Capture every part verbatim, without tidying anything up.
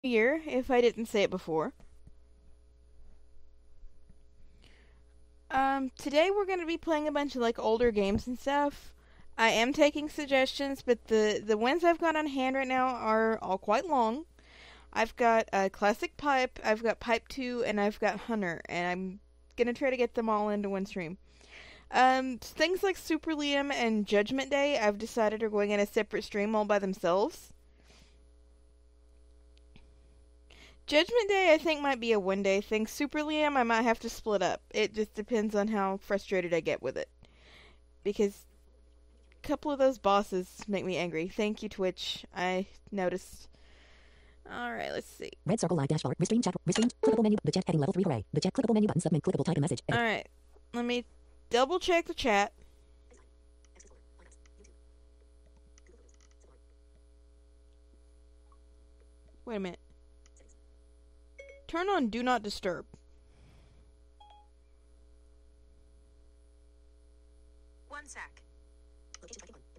Year, if I didn't say it before. Um, today we're gonna be playing a bunch of like older games and stuff. I am taking suggestions, but the the ones I've got on hand right now are all quite long. I've got a uh, classic pipe, I've got pipe two, and I've got hunter, and I'm gonna try to get them all into one stream. Um, things like Super Liam and Judgment Day, I've decided are going in a separate stream all by themselves. Judgment Day, I think, might be a one day thing. Super Liam, I might have to split up. It just depends on how frustrated I get with it. Because a couple of those bosses make me angry. Thank you, Twitch. I noticed. Alright, let's see. Red circle live dashboard. Restream chat. Restream. Clickable menu. The chat heading level three gray. The chat clickable menu button submit. Clickable type a message. Alright. Let me double check the chat. Wait a minute. Turn on Do Not Disturb. One sec. Okay.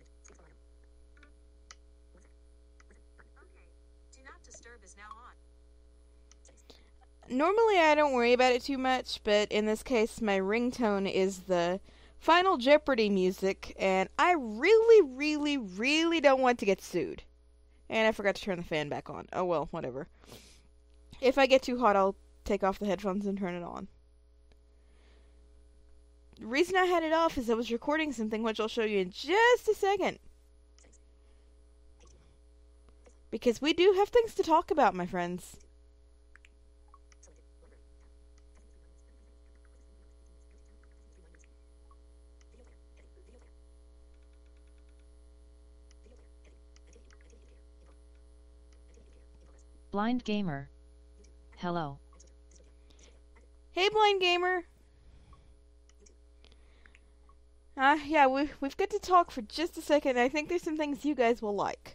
Do Not Disturb is now on. Normally I don't worry about it too much, but in this case my ringtone is the Final Jeopardy music, and I really, really, really don't want to get sued. And I forgot to turn the fan back on. Oh well, whatever. If I get too hot, I'll take off the headphones and turn it on. The reason I had it off is I was recording something, which I'll show you in just a second. Because we do have things to talk about, my friends. Blind Gamer. Hello. Hey, Blind Gamer. Ah, uh, yeah, we've, we've got to talk for just a second. I think there's some things you guys will like.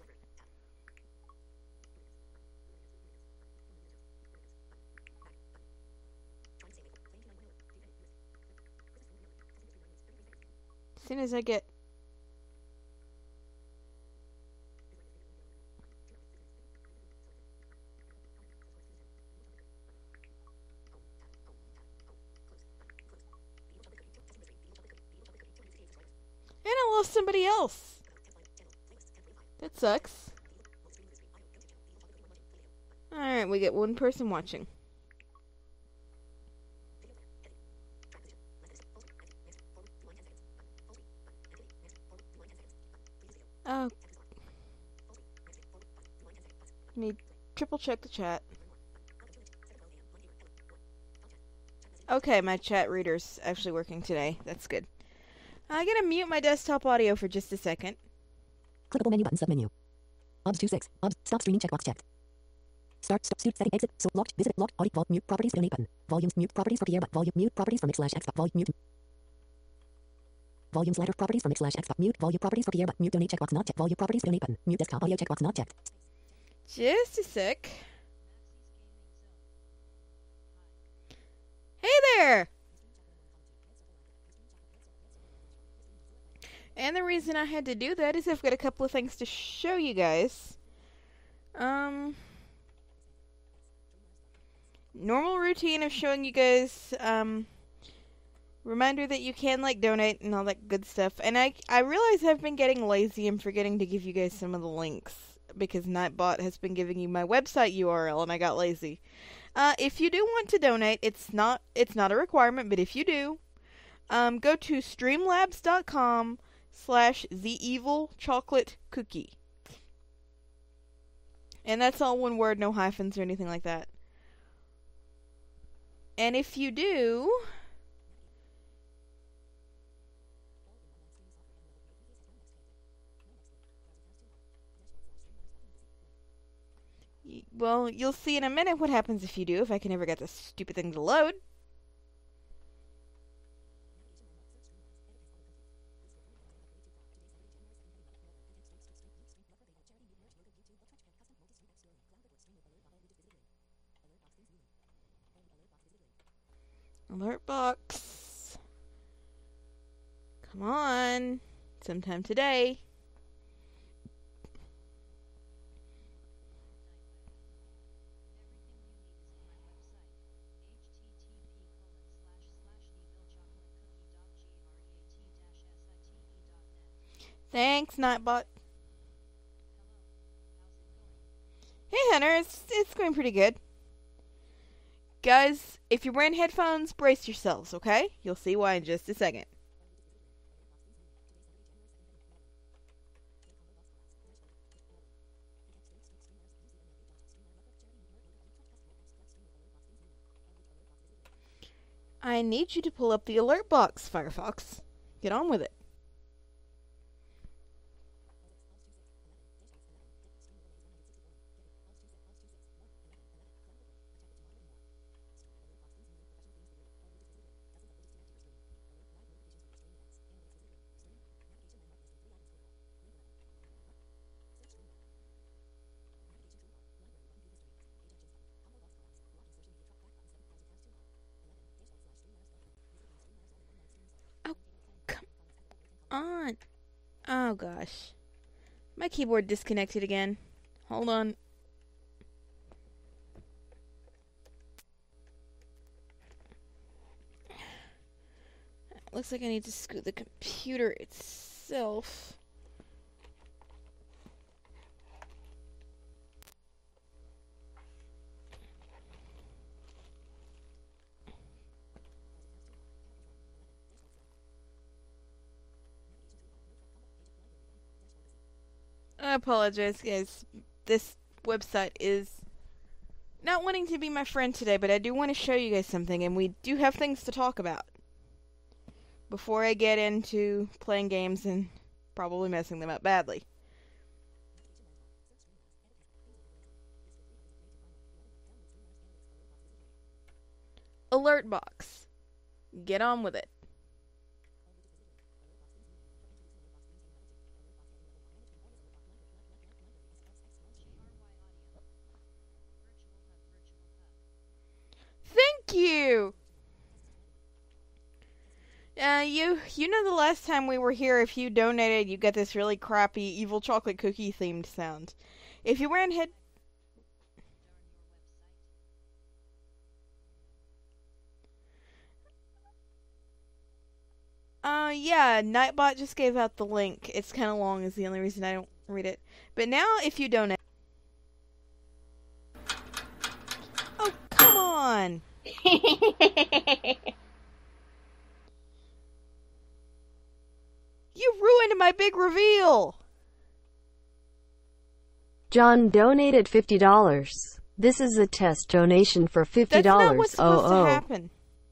As soon as I get... And I lost somebody else. That sucks. Alright, we get one person watching. Oh. Let me triple check the chat. Okay, my chat reader's actually working today. That's good. I'm gonna mute my desktop audio for just a second. Clickable menu button submenu. O B S two six. O B S. Stop streaming checkbox checked. Start. Stop. Suit. Setting. Exit. So locked. Visit. Locked. Audio. Vault. Mute. Properties. Donate button. Volumes. Mute. Properties for Pierre. But volume. Mute. Properties for mix slash X. Volume. Mute. Volume slider. Properties for mix slash X. Mute. Volume. Properties for Pierre. But mute. Donate checkbox not checked. Volume. Properties. Donate button. Mute. Desktop audio checkbox not checked. Just a sec. Hey there! And the reason I had to do that is I've got a couple of things to show you guys. Um, normal routine of showing you guys, um, reminder that you can, like, donate and all that good stuff. And I, I realize I've been getting lazy and forgetting to give you guys some of the links, because Nightbot has been giving you my website U R L and I got lazy. Uh, if you do want to donate, it's not, it's not a requirement, but if you do, um, go to streamlabs.com slash the evil chocolate cookie. And that's all one word, no hyphens or anything like that. And if you do, well, you'll see in a minute what happens if you do, if I can ever get this stupid thing to load. Alert box. Come on. Sometime today. Thanks, Nightbot. Hey, Hunter. It's, it's going pretty good. Guys, if you're wearing headphones, brace yourselves, okay? You'll see why in just a second. I need you to pull up the alert box, Firefox. Get on with it. On. Oh gosh. My keyboard disconnected again. Hold on. Looks like I need to scoot the computer itself. I apologize, guys. This website is not wanting to be my friend today, but I do want to show you guys something, and we do have things to talk about before I get into playing games and probably messing them up badly. Alert box. Get on with it. Thank you. Uh, you you know the last time we were here, if you donated, you got this really crappy evil chocolate cookie themed sound. If you weren't head. Uh, yeah, Nightbot just gave out the link. It's kind of long, is the only reason I don't read it. But now, if you donate. Oh, come on! You ruined my big reveal! John donated fifty dollars. This is a test donation for fifty dollars. That's not what's supposed oh, oh. to happen.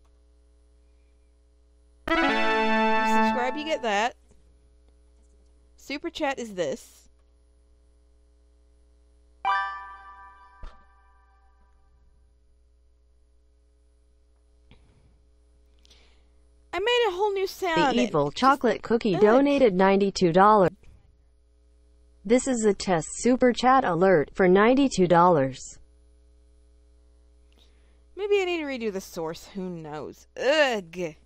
You subscribe, you get that. Super chat is this. I made a whole new sound. The evil It chocolate cookie Ugh. donated ninety-two dollars. This is a test super chat alert for ninety-two dollars. Maybe I need to redo the source. Who knows? Ugh.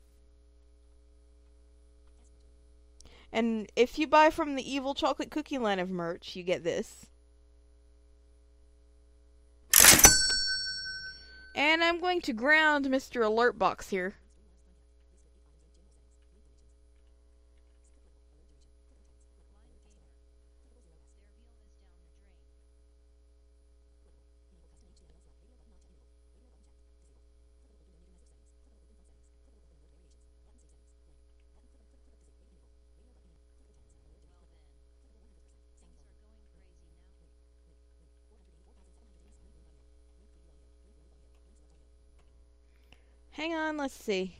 And if you buy from the evil chocolate cookie line of merch, you get this. And I'm going to ground Mister Alert Box here. Hang on, let's see.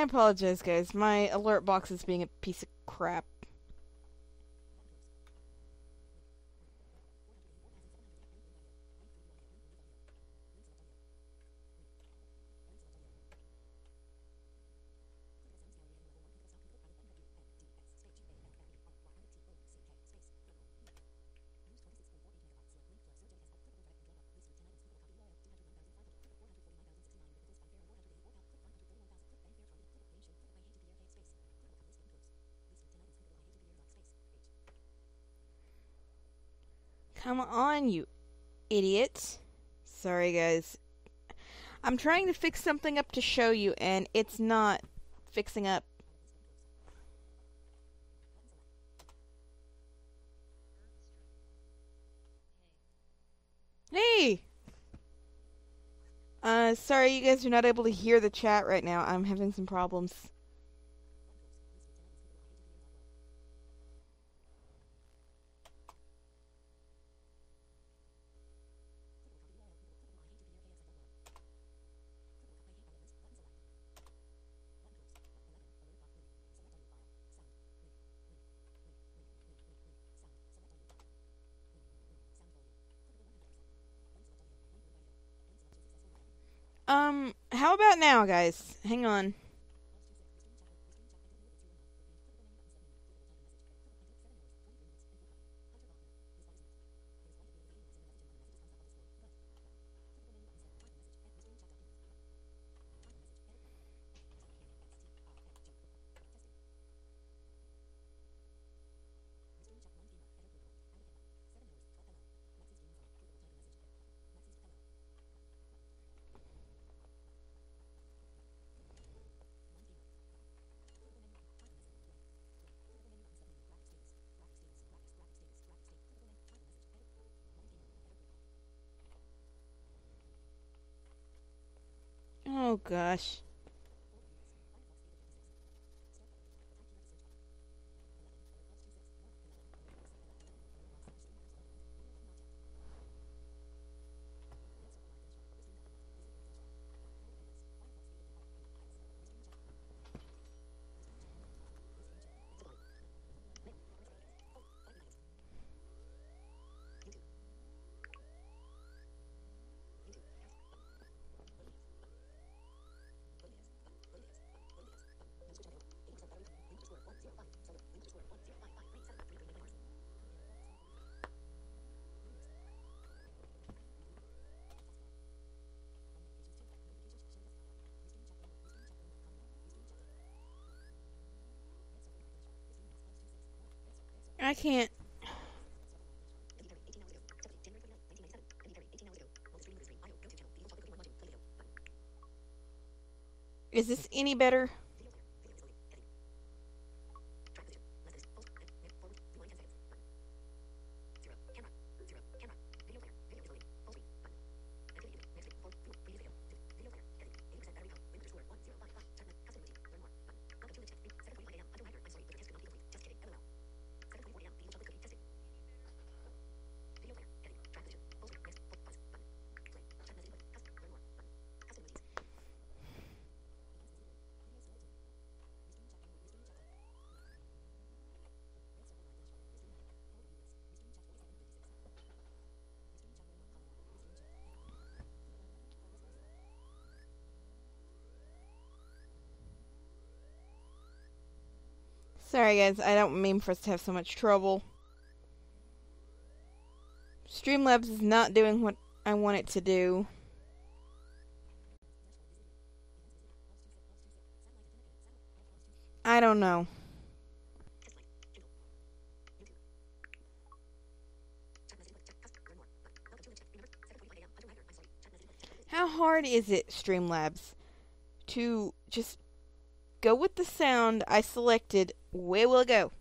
I apologize, guys. My alert box is being a piece of crap. Come on, you idiots. Sorry, guys. I'm trying to fix something up to show you, and it's not fixing up. Hey! Uh, sorry you guys are not able to hear the chat right now. I'm having some problems. Um, how about now, guys? Hang on. Oh, gosh. I can't. Is this any better? Sorry guys, I don't mean for us to have so much trouble. Streamlabs is not doing what I want it to do. I don't know. How hard is it, Streamlabs, to just go with the sound I selected? Where will it go?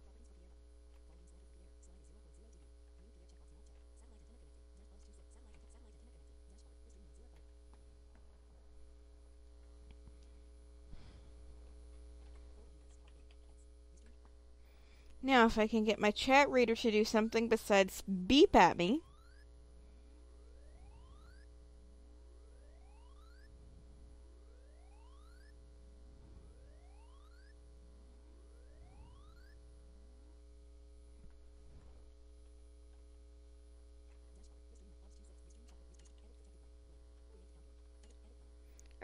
Now, if I can get my chat reader to do something besides beep at me.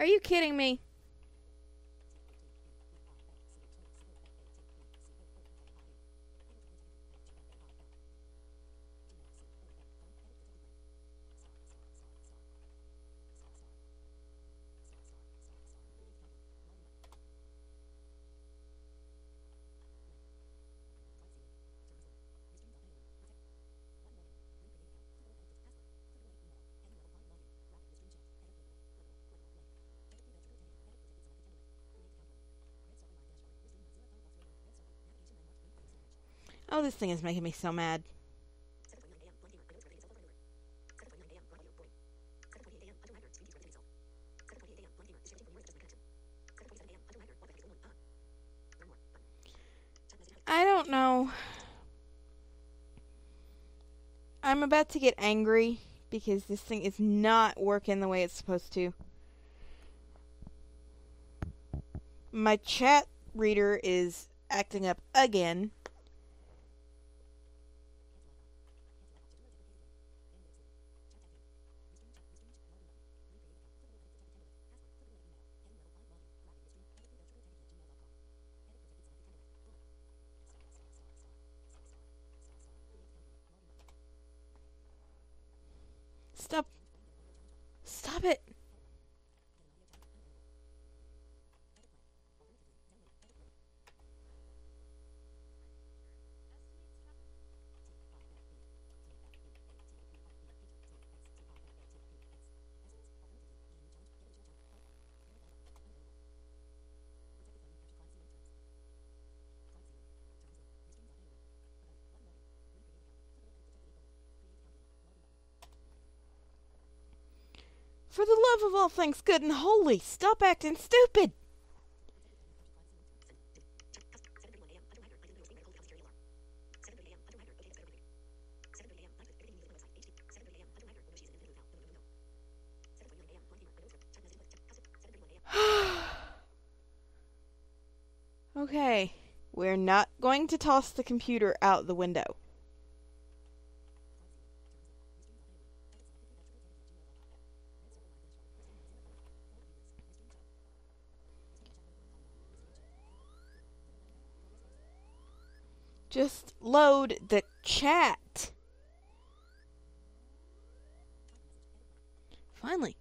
Are you kidding me? Oh, this thing is making me so mad. I don't know. I'm about to get angry because this thing is not working the way it's supposed to. My chat reader is acting up again. Stop. Stop it. For the love of all things good and holy, stop acting stupid! Okay, we're not going to toss the computer out the window. Just load the chat. Finally.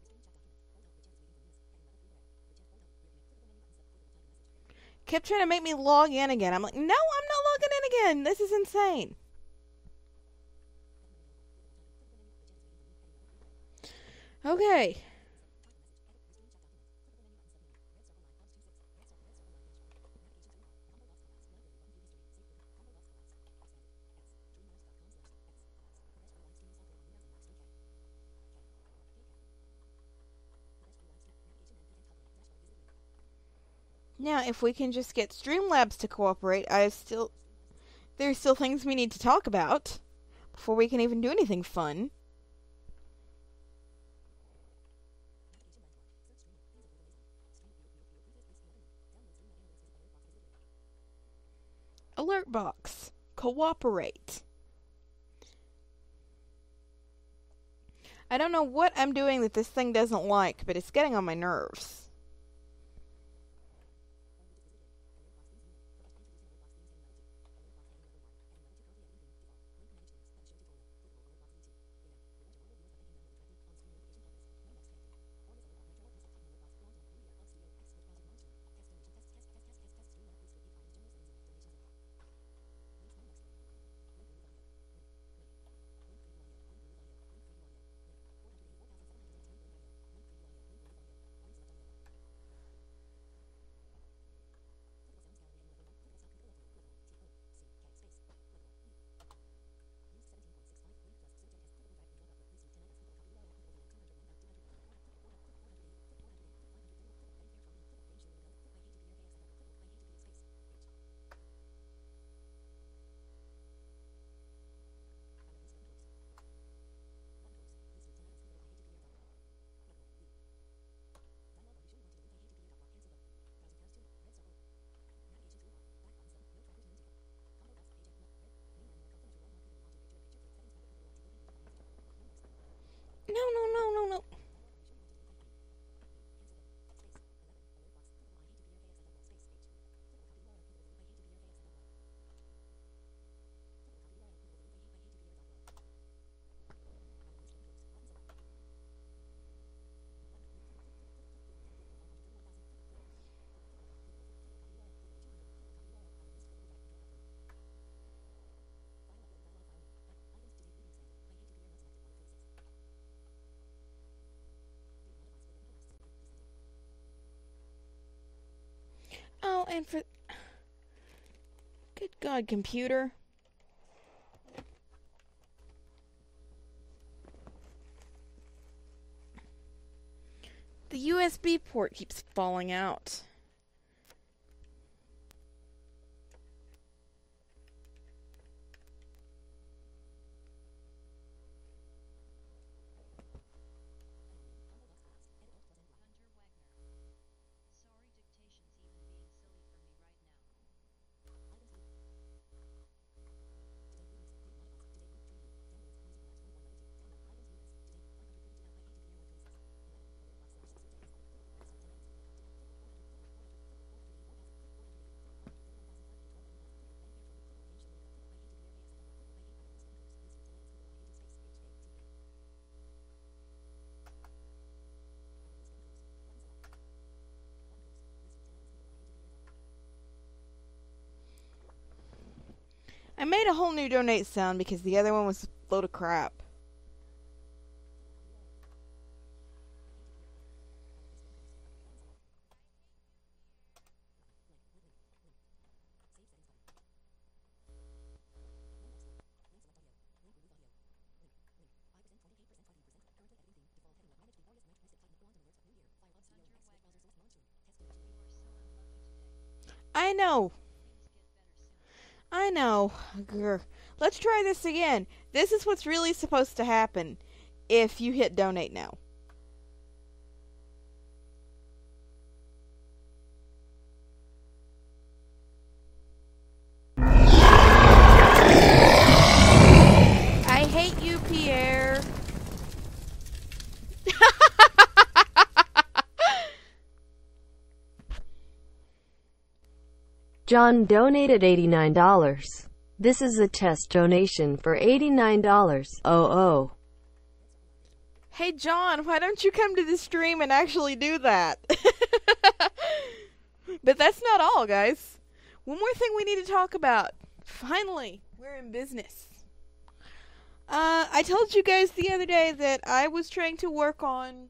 Kept trying to make me log in again. I'm like, no, I'm not logging in again. This is insane. Okay. Now, if we can just get Streamlabs to cooperate, I still... There's still things we need to talk about before we can even do anything fun. Alert box. Cooperate. I don't know what I'm doing that this thing doesn't like, but it's getting on my nerves. No, no, no, no, no. and for... Good God, computer. The U S B port keeps falling out. I made a whole new donate sound because the other one was a load of crap. I know. I know. Grr. Let's try this again. This is what's really supposed to happen if you hit donate now. I hate you, Pierre. John donated eighty-nine dollars. This is a test donation for eighty-nine dollars. Oh, oh. Hey, John, why don't you come to the stream and actually do that? But that's not all, guys. One more thing we need to talk about. Finally, we're in business. Uh, I told you guys the other day that I was trying to work on...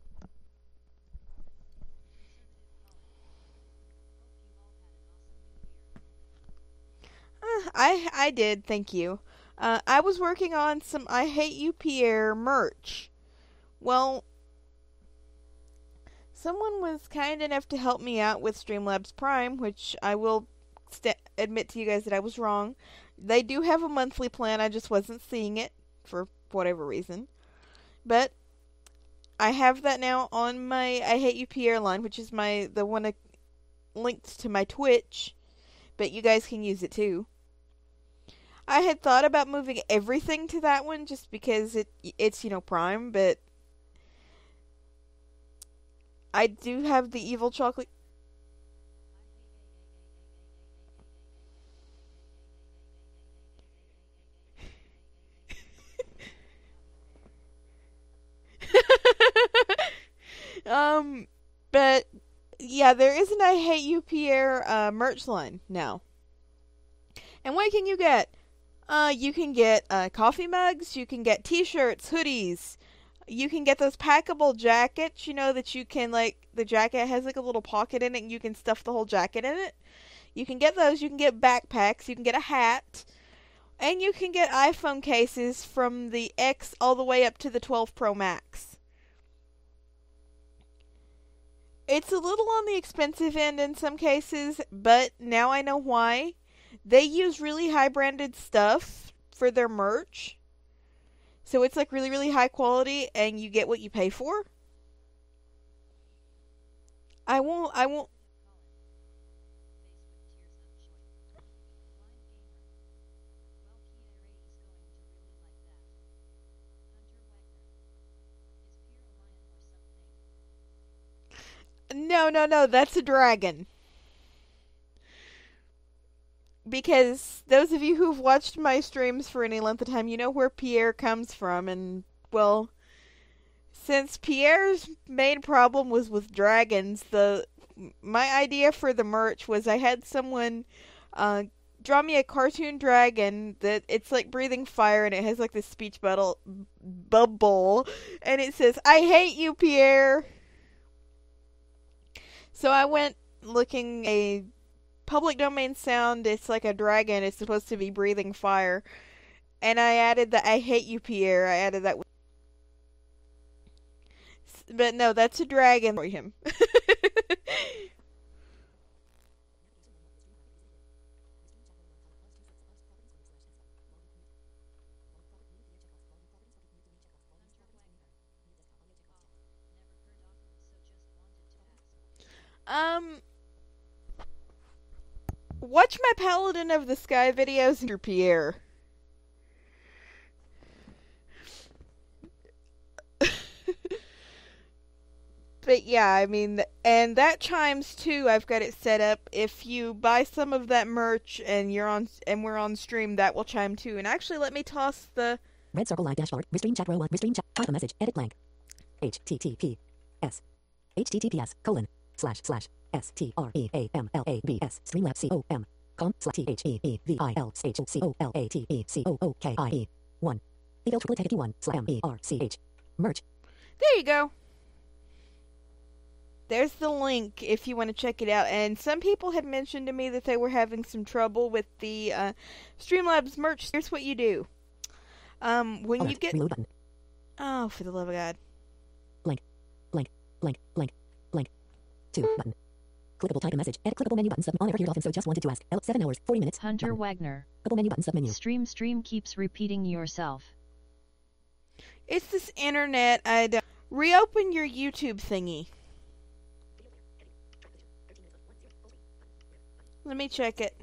Uh, I I did, thank you. Uh, I was working on some I Hate You Pierre merch. Well, someone was kind enough to help me out with Streamlabs Prime, which I will st- admit to you guys that I was wrong. They do have a monthly plan, I just wasn't seeing it for whatever reason. But I have that now on my I Hate You Pierre line, which is my the one uh, linked to my Twitch, but you guys can use it too. I had thought about moving everything to that one just because it it's, you know, Prime, but I do have the evil chocolate. um, but yeah, there is an I Hate You Pierre uh, merch line now. And what can you get? Uh, you can get uh, coffee mugs, you can get t-shirts, hoodies, you can get those packable jackets, you know, that you can, like, the jacket has, like, a little pocket in it, and you can stuff the whole jacket in it. You can get those, you can get backpacks, you can get a hat, and you can get iPhone cases from the X all the way up to the twelve Pro Max. It's a little on the expensive end in some cases, but now I know why. They use really high branded stuff for their merch. So it's like really, really high quality and you get what you pay for. I won't, I won't. No, no, no, that's a dragon. Because those of you who've watched my streams for any length of time, you know where Pierre comes from. And, well, since Pierre's main problem was with dragons, the my idea for the merch was I had someone uh, draw me a cartoon dragon that it's like breathing fire and it has like this speech bubble, bubble and it says, "I hate you, Pierre." So I went looking a public domain sound, it's like a dragon. It's supposed to be breathing fire. And I added the I hate you, Pierre. I added that. But no, that's a dragon for him. um... Watch my Paladin of the Sky videos, Mister Pierre. But yeah, I mean, and that chimes too. I've got it set up. If you buy some of that merch and you're on, and we're on stream, that will chime too. And actually, let me toss the Red circle live dashboard. Restream chat row one. Restream chat. Type a message. Edit blank. H T T P S H T T P S colon slash slash S T R E A M L A B S Streamlabs C O M com slash T H E E V I L H C O L A T E C O O K I E one. Eval triple T one slash M E R C H merch. There you go. There's the link if you want to check it out. And some people had mentioned to me that they were having some trouble with the uh, Streamlabs merch. Here's what you do. Um, when Alert. you get... Reload button. Oh, for the love of God. Blank. Blank. Blank. Blank. Blank. Two. Button. Clickable type a message. Edit clickable menu button sub. On ever heard often, so just wanted to ask. L seven hours, forty minutes. Hunter Button. Wagner. Clickable menu button sub menu. Stream stream keeps repeating yourself. It's this internet. I'd... Uh, reopen your YouTube thingy. Let me check it.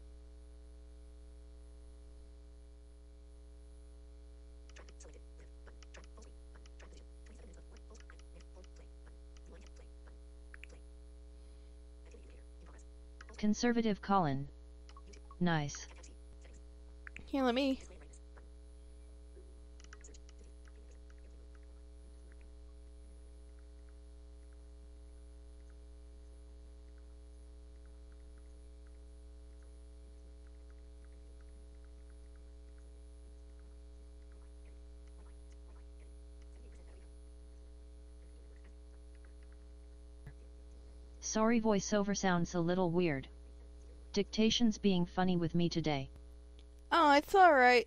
Conservative Colin. Nice. Here, let me... Sorry, voiceover sounds a little weird. Dictation's being funny with me today. Oh, it's alright.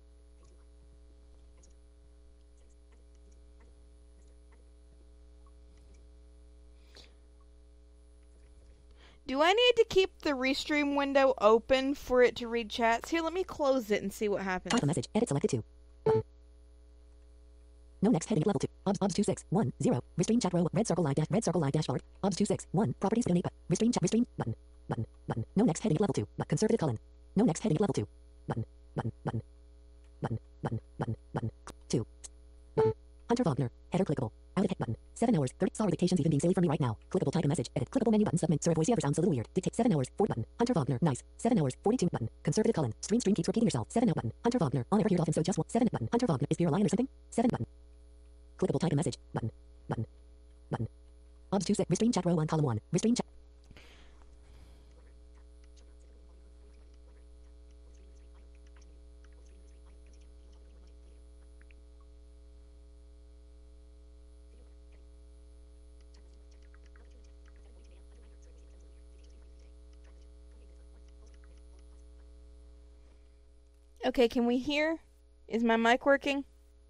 Do I need to keep the restream window open for it to read chats? Here, let me close it and see what happens. Type a message. Edit selected two. Button. No next heading level two. Obs obs two six one zero. Restream chat row. Red circle live dash. Red circle live dashboard. Obs two six one. Properties donate. But restream chat. Restream button. Button. Button. No next heading level two. But conservative colon. No next heading level two. Button. Button. Button. Button. Button. Button. Button. Two. Button. Hunter Wagner. Header clickable. Out of hit button. Seven hours. Thirty. Sorry, dictation's even being silly for me right now. Clickable type a message. Edit clickable menu button submit. Sorry, voiceover sounds a little weird. Dictate seven hours. Four button. Hunter Wagner. Nice. Seven hours. Forty-two button. Conservative colon. Stream stream keeps repeating yourself. Seven no button. Hunter Wagner. On ever heard often, so just one. Seven button. Hunter Wagner. Is Beer a lion or something? Seven button. Clickable type a message. Button. Button. Button. Obs two six. Restream chat row one column one. Restream chat. Okay, can we hear? Is my mic working?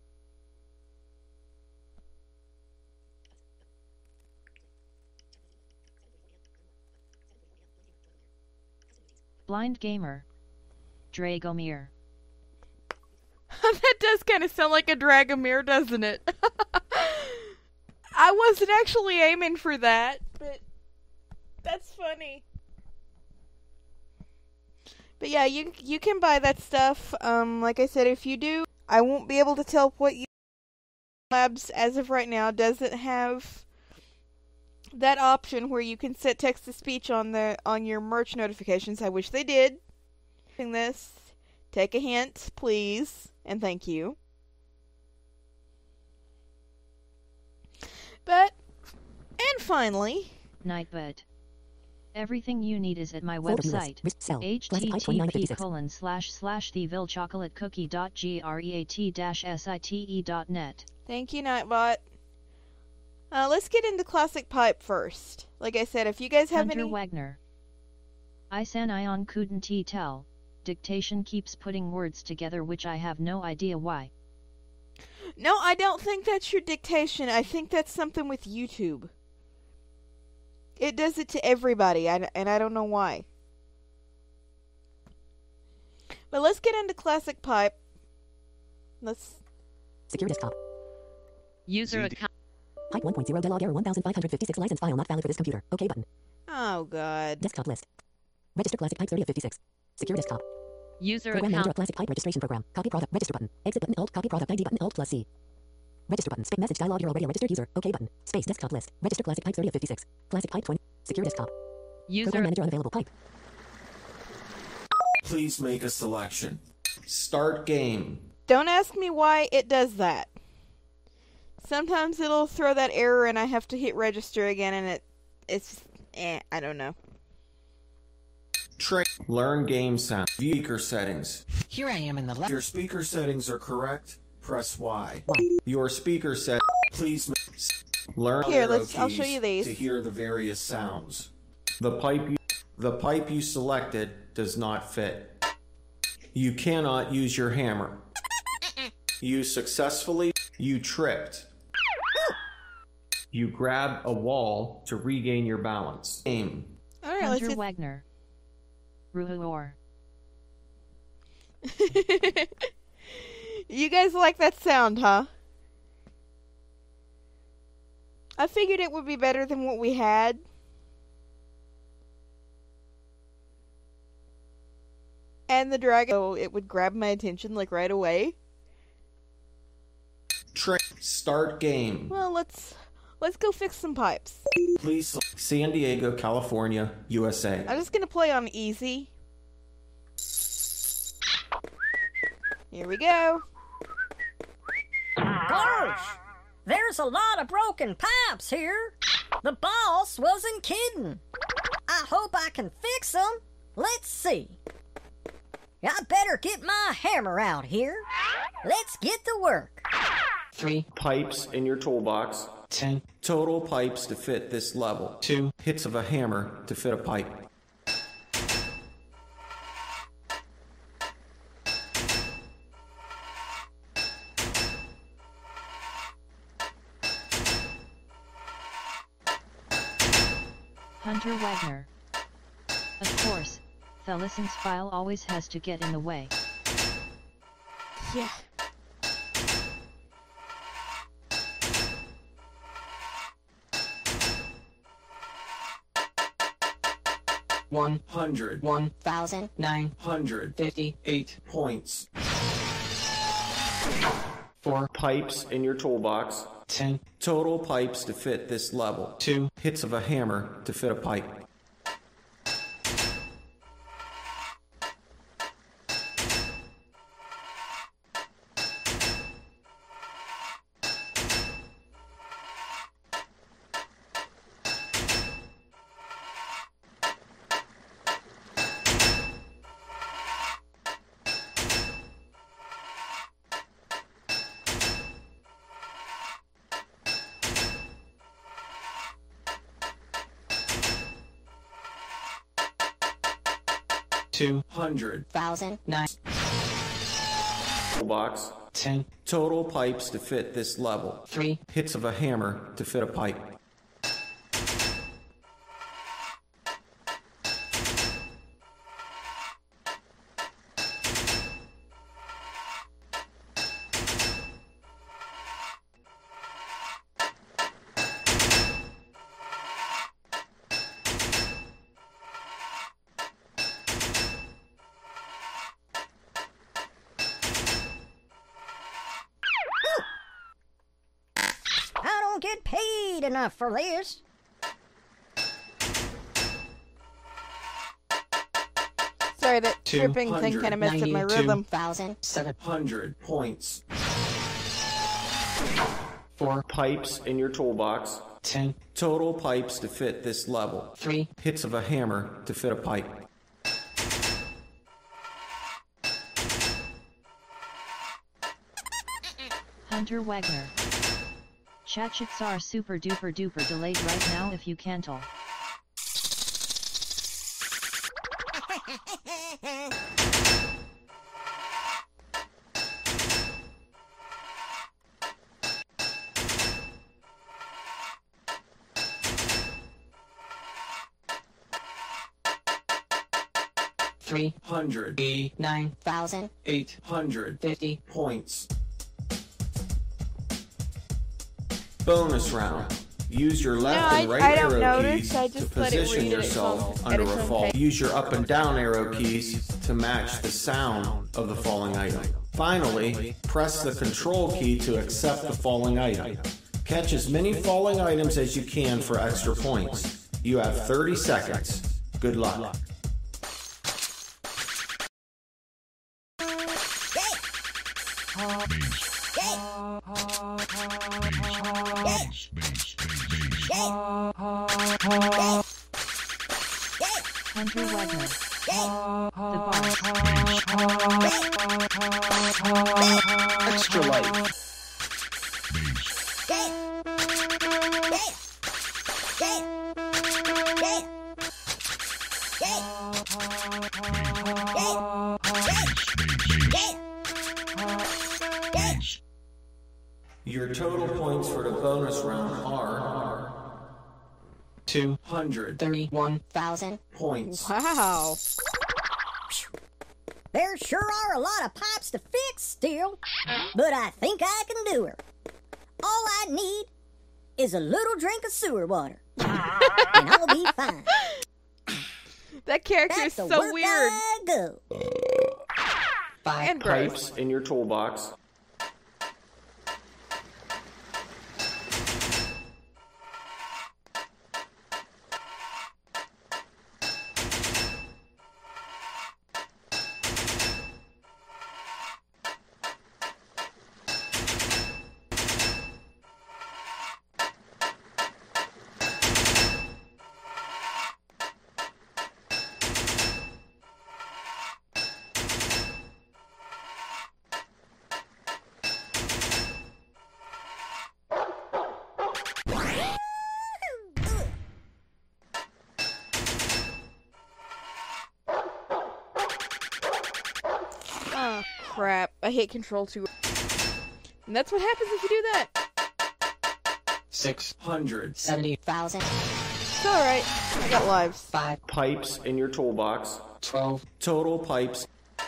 Blind Gamer. Dragomir. That does kind of sound like a Dragomir, doesn't it? I wasn't actually aiming for that, but that's funny. But yeah, you you can buy that stuff. Um, like I said, if you do, I won't be able to tell what you Labs as of right now doesn't have that option where you can set text to speech on the on your merch notifications. I wish they did. This, take a hint, please, and thank you. But, and finally, Nightbird. Everything you need is at my Folder view website. list. Cell. Classified twenty-nine of http fifty-six. colon slash slash thevillechocolatecookie.great dash site dot net. thank you, Nightbot. Uh, let's get into Classic Pipe first. Like I said, if you guys have Hunter any... Wagner. Isan Ion couldn't tell. Dictation keeps putting words together which I have no idea why. No, I don't think that's your dictation. I think that's something with YouTube. It does it to everybody, and I don't know why. But let's get into Classic Pipe. Let's... Secure desktop. User account. Pipe one point zero delog error one thousand five hundred fifty-six license file not valid for this computer. OK button. Oh, God. Desktop list. Register Classic Pipe thirty of fifty-six. Secure desktop. User Program manager account. of Classic Pipe registration program. Copy product. Register button. Exit button. Alt. Copy product I D button. Alt plus C. Register button. Space message dialog. You're already a registered user. OK button. Space desktop list. Register Classic Pipe thirty of fifty-six. Classic Pipe twenty. Secure desktop. User. Program manager unavailable. Pipe. Please make a selection. Start game. Don't ask me why it does that. Sometimes it'll throw that error and I have to hit register again and it it's just, eh, I don't know. Tra- Learn game sound. Speaker settings. Here I am in the left. Your speaker settings are correct. Press Y. Your speaker set. Please ma- learn Here, arrow let's- I'll show keys you these. to hear the various sounds. The pipe you, the pipe you selected does not fit. You cannot use your hammer. You successfully. You tripped. You grab a wall to regain your balance. Aim. Alright, let's Hunter just... Wagner. Ruhuor. You guys like that sound, huh? I figured it would be better than what we had. And the dragon, so it would grab my attention like right away. Tra- Start game. Well, let's let's go fix some pipes. Please select San Diego, California, U S A. I'm just gonna play on easy. Here we go. Gosh, there's a lot of broken pipes here. The boss wasn't kidding. I hope I can fix them. Let's see. I better get my hammer out here. Let's get to work. Three. Pipes in your toolbox. Ten. Total pipes to fit this level. Two. Hits of a hammer to fit a pipe. Hunter Wagner. Of course, the license file always has to get in the way. Yeah. One. Hundred. One. Thousand. Nine. Hundred. Fifty. Eight points. Four. Pipes in your toolbox. Ten. Total pipes to fit this level. Two. Hits of a hammer to fit a pipe. Two. Hundred. Thousand. Nine. Toolbox. Ten. Total pipes to fit this level. Three. Hits of a hammer to fit a pipe. I don't get paid enough for this. Sorry, that Two tripping thing kind of messed up my ninety-two. rhythm. Thousand. Seven. Hundred points. Four. Pipes in your toolbox. Ten. Total pipes to fit this level. Three. Hits of a hammer to fit a pipe. Hunter Wagner. Chatchits are super duper duper delayed right now if you can't all. three hundred eighty-nine Thousand. eight hundred fifty points. Bonus round. Use your left No, I- and right I don't arrow notice. keys I to just let it position read it yourself itself at under its a own fall. pace. Use your up and down arrow keys to match the sound of the falling item. Finally, press the control key to accept the falling item. Catch as many falling items as you can for extra points. You have thirty seconds. Good luck. Hunter Wagner. The boss. extra life. Your total points for the bonus round are two hundred thirty-one Thousand. points. Wow. There sure are a lot of pipes to fix still, but I think I can do her. All I need is a little drink of sewer water, and I'll be fine. That character Back is to so work weird. I go. five And gross. Pipes in your toolbox. Oh, crap. I hate Control two. And that's what happens if you do that. six Hundred seventy Thousand. It's alright. I got lives. five pipes in your toolbox. twelve Total pipes.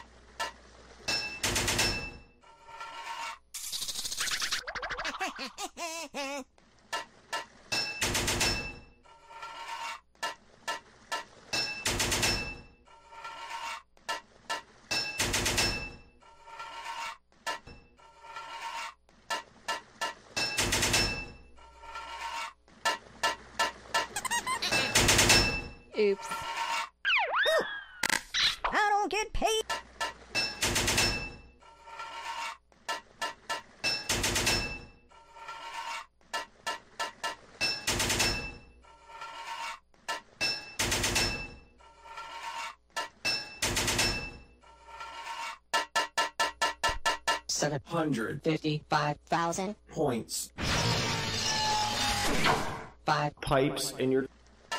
Oops. I don't get paid. seven Hundred fifty-five Thousand. points. five Pipes in your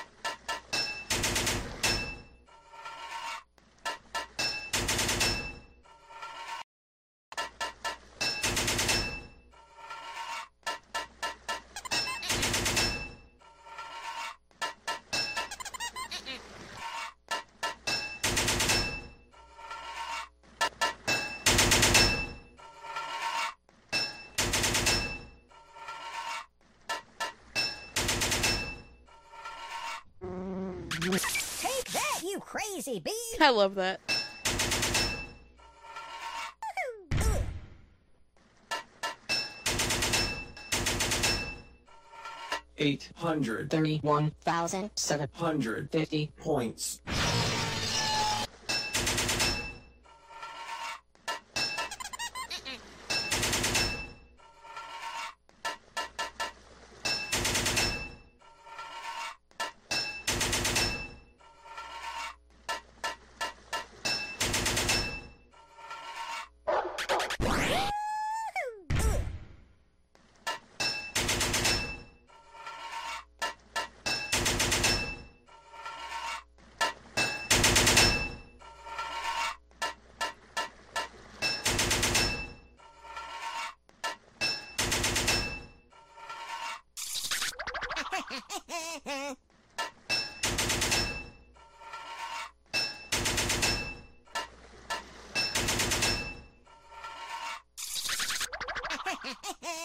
Take that, you crazy bee. I love that. eight hundred thirty-one Thousand. seven hundred fifty points.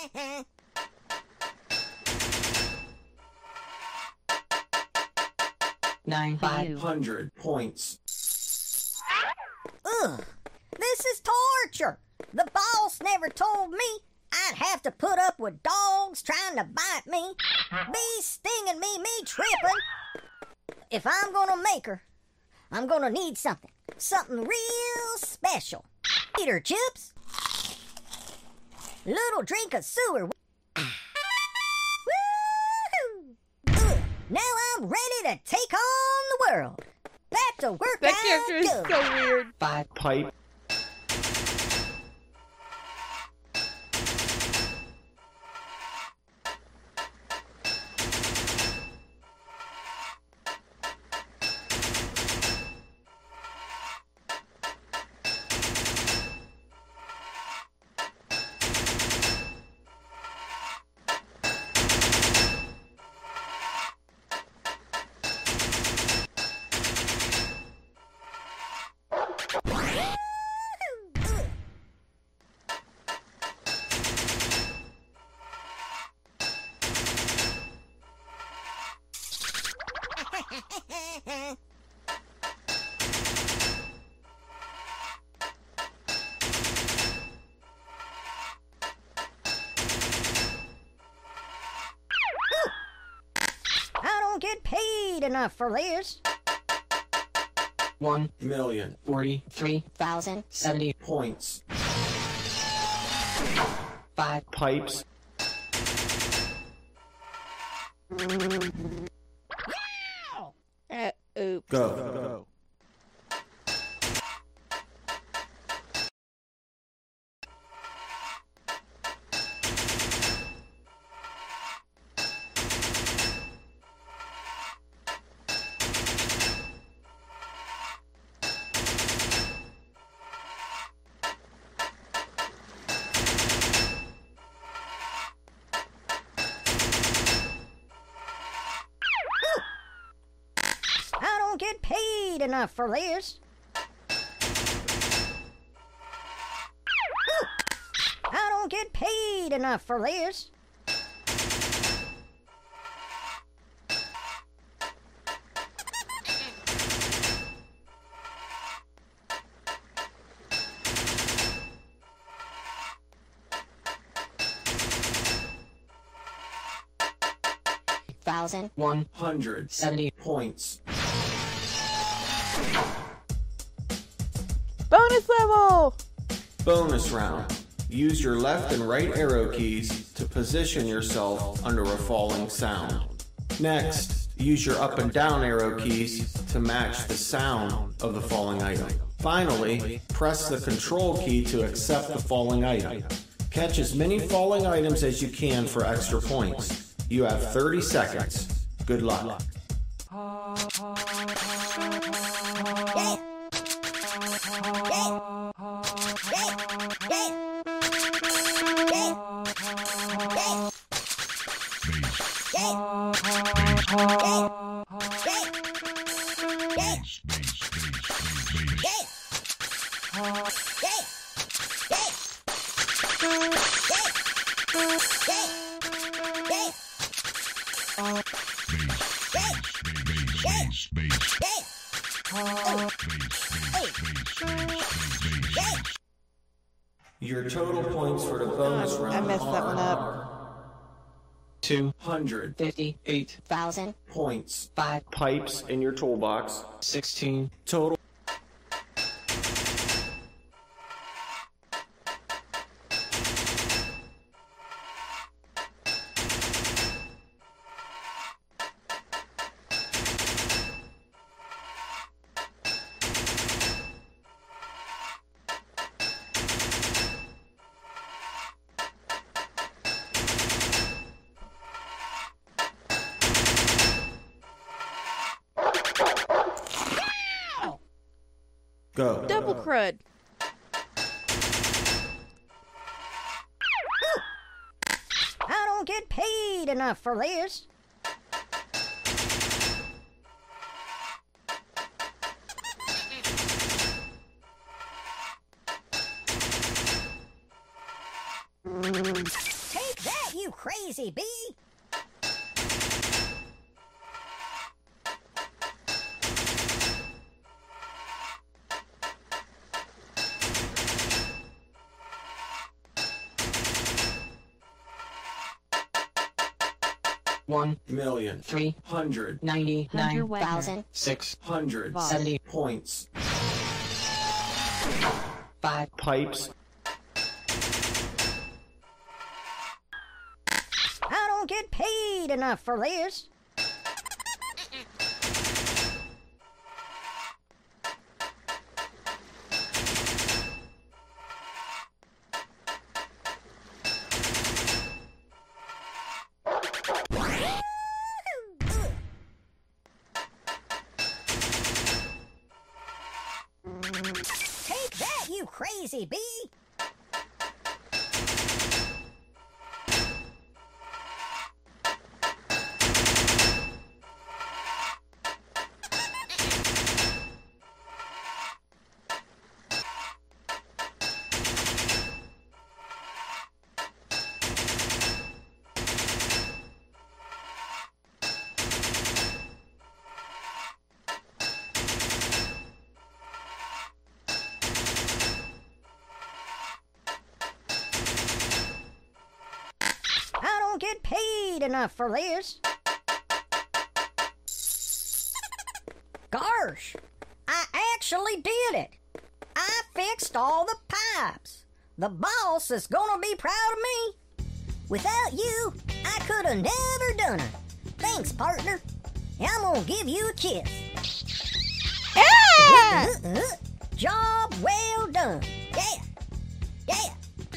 Nine. Five. You. Hundred points. Ugh, this is torture. The boss never told me I'd have to put up with dogs trying to bite me, bees stinging me, me tripping. If I'm gonna make her, I'm gonna need something, something real special. Eater chips, little drink of sewer. Woo-hoo! Ugh, now I'm ready to take on the world. Back to work That I character is go. so weird. Five. Pipe. I don't get paid enough for this. One. Million Forty-three Thousand. seventy points. five. Pipes. Uh, oops. Go. Go. I don't get paid enough for this. I don't get paid enough for this. Thousand. One. Hundred Seventy points. Bonus level! Bonus round. Use your left and right arrow keys to position yourself under a falling sound. Next, use your up and down arrow keys to match the sound of the falling item. Finally, press the control key to accept the falling item. Catch as many falling items as you can for extra points. You have thirty seconds. Good luck. Yeah. Yeah. Yeah. Yeah. Your total points for the bonus round I messed that one up. are two hundred fifty-eight Thousand. points. five Pipes in your toolbox. sixteen Total. Go. Double crud. I don't get paid enough for this. Take you crazy bee? One Million. three Hundred. ninety Hunter nine Wagner. Thousand. Six hundred. seventy Points. five Pipes. I don't get paid enough for this. Take that, you crazy bee! I don't get paid enough for this. Gosh, I actually did it. I fixed all the pipes. The boss is gonna be proud of me. Without you, I could have never done it. Thanks, partner. I'm gonna give you a kiss. Ah! Uh, uh, job well done. Yeah, yeah.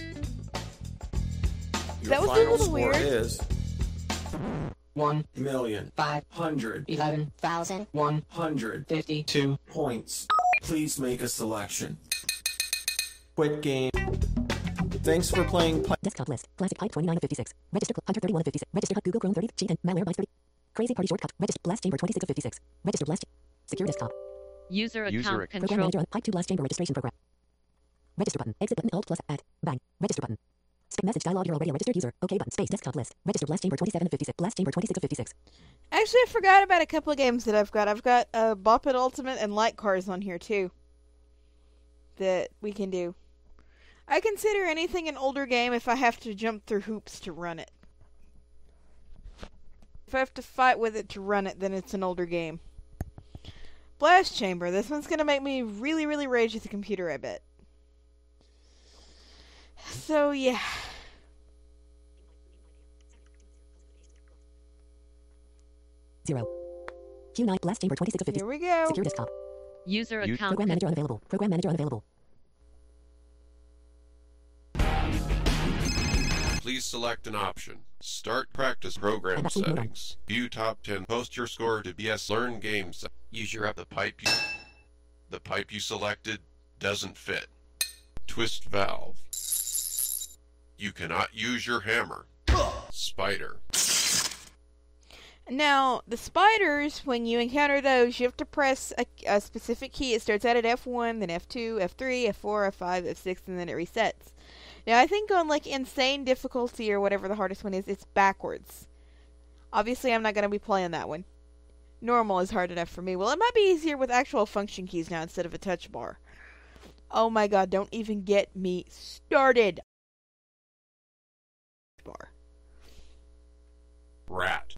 Your That was a final little score weird. is one million. five Hundred. eleven Thousand. one Hundred. fifty two Points. Please make a selection. Quit game. Thanks for playing. Pi- Desktop list. Classic Pipe twenty-nine of fifty-six. Register Hunter thirty-one of fifty-six. Register Hut Google Chrome thirty. Cheat and malware bytes thirty. Crazy Party shortcut. Register Blast Chamber twenty-six of fifty-six. Register Blast. Secure desktop. User account User ac- Program control. manager on Pipe two Blast Chamber registration program. Register button. Exit button. Alt plus add. Bang. Register button. Stick message dialog. You're already a registered user. OK button. Space. Desktop list. Register Blast Chamber twenty-seven of fifty-six. Blast Chamber twenty-six of fifty-six. Actually, I forgot about a couple of games that I've got. I've got uh, Bop It Ultimate and Light Cars on here, too. That we can do. I consider anything an older game if I have to jump through hoops to run it. If I have to fight with it to run it, then it's an older game. Blast Chamber. This one's going to make me really, really rage at the computer, I bet. So, yeah. Zero. Q nine. Blast Chamber twenty-six of fifty. Here we go. Secure desktop. User You- account Program manager con- unavailable. Program manager unavailable. Please select an option. Start practice program Absolute mode on. settings. View top ten. Post your score to B S Learn Games. Use your app. The pipe you, the pipe you selected doesn't fit. Twist valve. You cannot use your hammer. Spider. Now, the spiders, when you encounter those, you have to press a, a specific key. It starts out at F one, then F two, F three, F four, F five, F six, and then it resets. Now, I think on, like, insane difficulty or whatever the hardest one is, it's backwards. Obviously, I'm not going to be playing that one. Normal is hard enough for me. Well, it might be easier with actual function keys now instead of a touch bar. Oh my god, don't even get me started. Bar. Rat.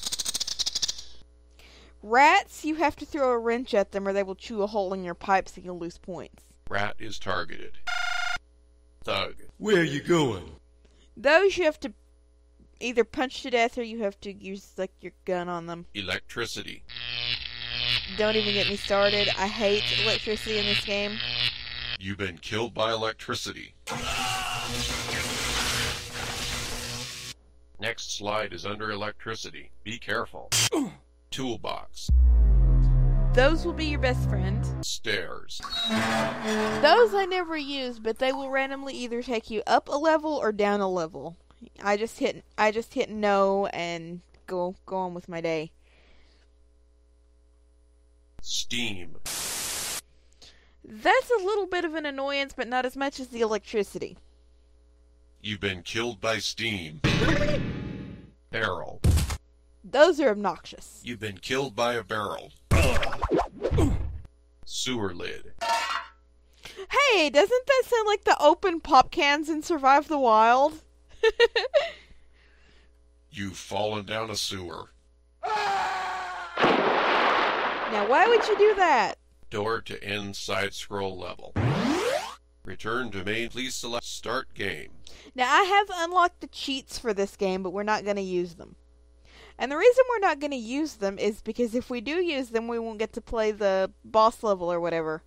Rats, you have to throw a wrench at them or they will chew a hole in your pipe so you'll lose points. Rat is targeted. Thug. Where you going? Those you have to either punch to death or you have to use like your gun on them. Electricity. Don't even get me started. I hate electricity in this game. You've been killed by electricity. Next slide is under electricity. Be careful. Toolbox. Those will be your best friend. Stairs. Those I never use, but they will randomly either take you up a level or down a level. I just hit I just hit no and go go on with my day. Steam. That's a little bit of an annoyance, but not as much as the electricity. You've been killed by steam. Barrel. Those are obnoxious. You've been killed by a barrel. Sewer lid. Hey, doesn't that sound like the open pop cans in Survive the Wild? You've fallen down a sewer. Now, why would you do that? Door to end side scroll level. Return to main. Please select start game. Now, I have unlocked the cheats for this game, but we're not going to use them. And the reason we're not going to use them is because if we do use them, we won't get to play the boss level or whatever.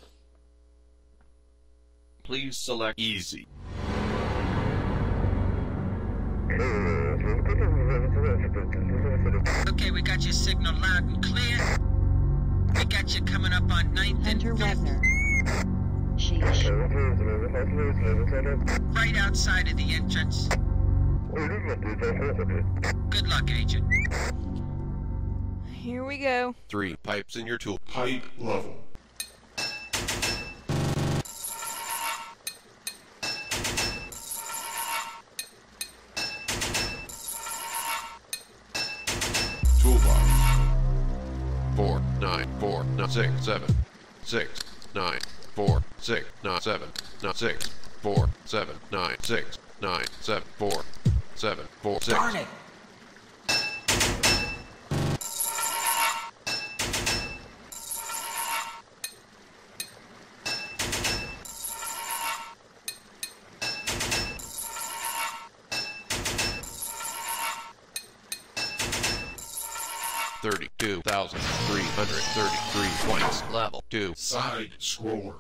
Please select easy. Okay, we got your signal loud and clear. We got you coming up on ninth and Hunter fifth. Wagner. Sheesh. Right outside of the entrance. Good luck, Agent. Here we go. Three pipes in your tool. Pipe level. Toolbox. Four, nine, four, nine, six, seven, six, nine, four, six, nine, seven, nine, six, four, seven, nine, six, nine, seven, four, seven, four, six. Darn it! Thirty-two thousand three hundred thirty-three points. Level two. Side scroller.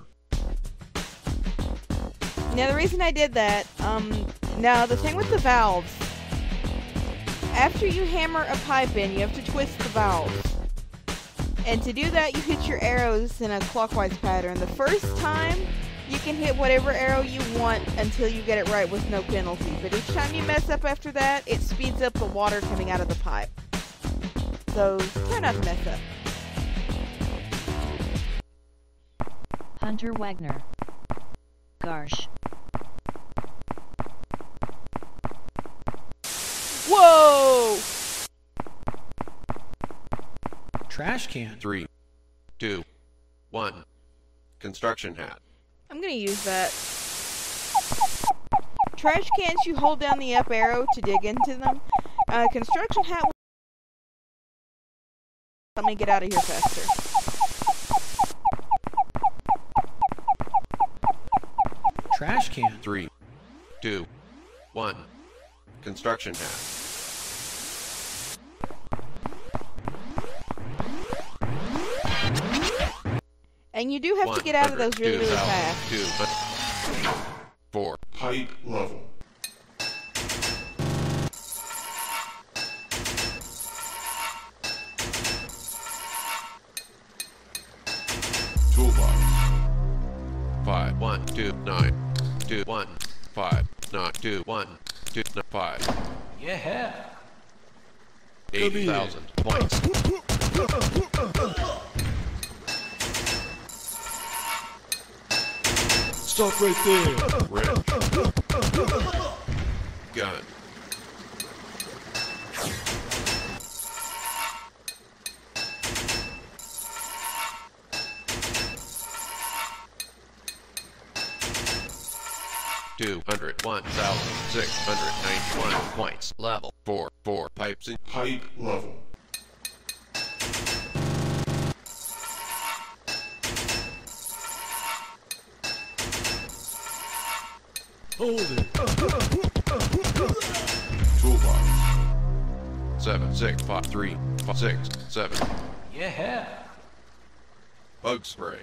Now, the reason I did that, um, now the thing with the valves, after you hammer a pipe in, you have to twist the valves. And to do that, you hit your arrows in a clockwise pattern. The first time, you can hit whatever arrow you want until you get it right with no penalty. But each time you mess up after that, it speeds up the water coming out of the pipe. So, try not to mess up. Hunter Wagner. Garsh. Whoa! Trash can. Three, two, one. Construction hat. I'm gonna use that. Trash cans, you hold down the up arrow to dig into them. Uh, construction hat will let me get out of here faster. Trash can. Three, two, one. Construction hat. And you do have to get out of those really, really fast. Two, four. Pipe level. Toolbox. Five, one, two, nine, two, one, five, nine, two, one, two, nine, five. Yeah. Eighty thousand points. Stop right there. Rich. Gun. Two hundred one thousand six hundred ninety-one points. Level four. Four pipes in. Pipe level. Hold it. Toolbox. Seven, six, five, three, five, six, seven. Yeah. Bug spray.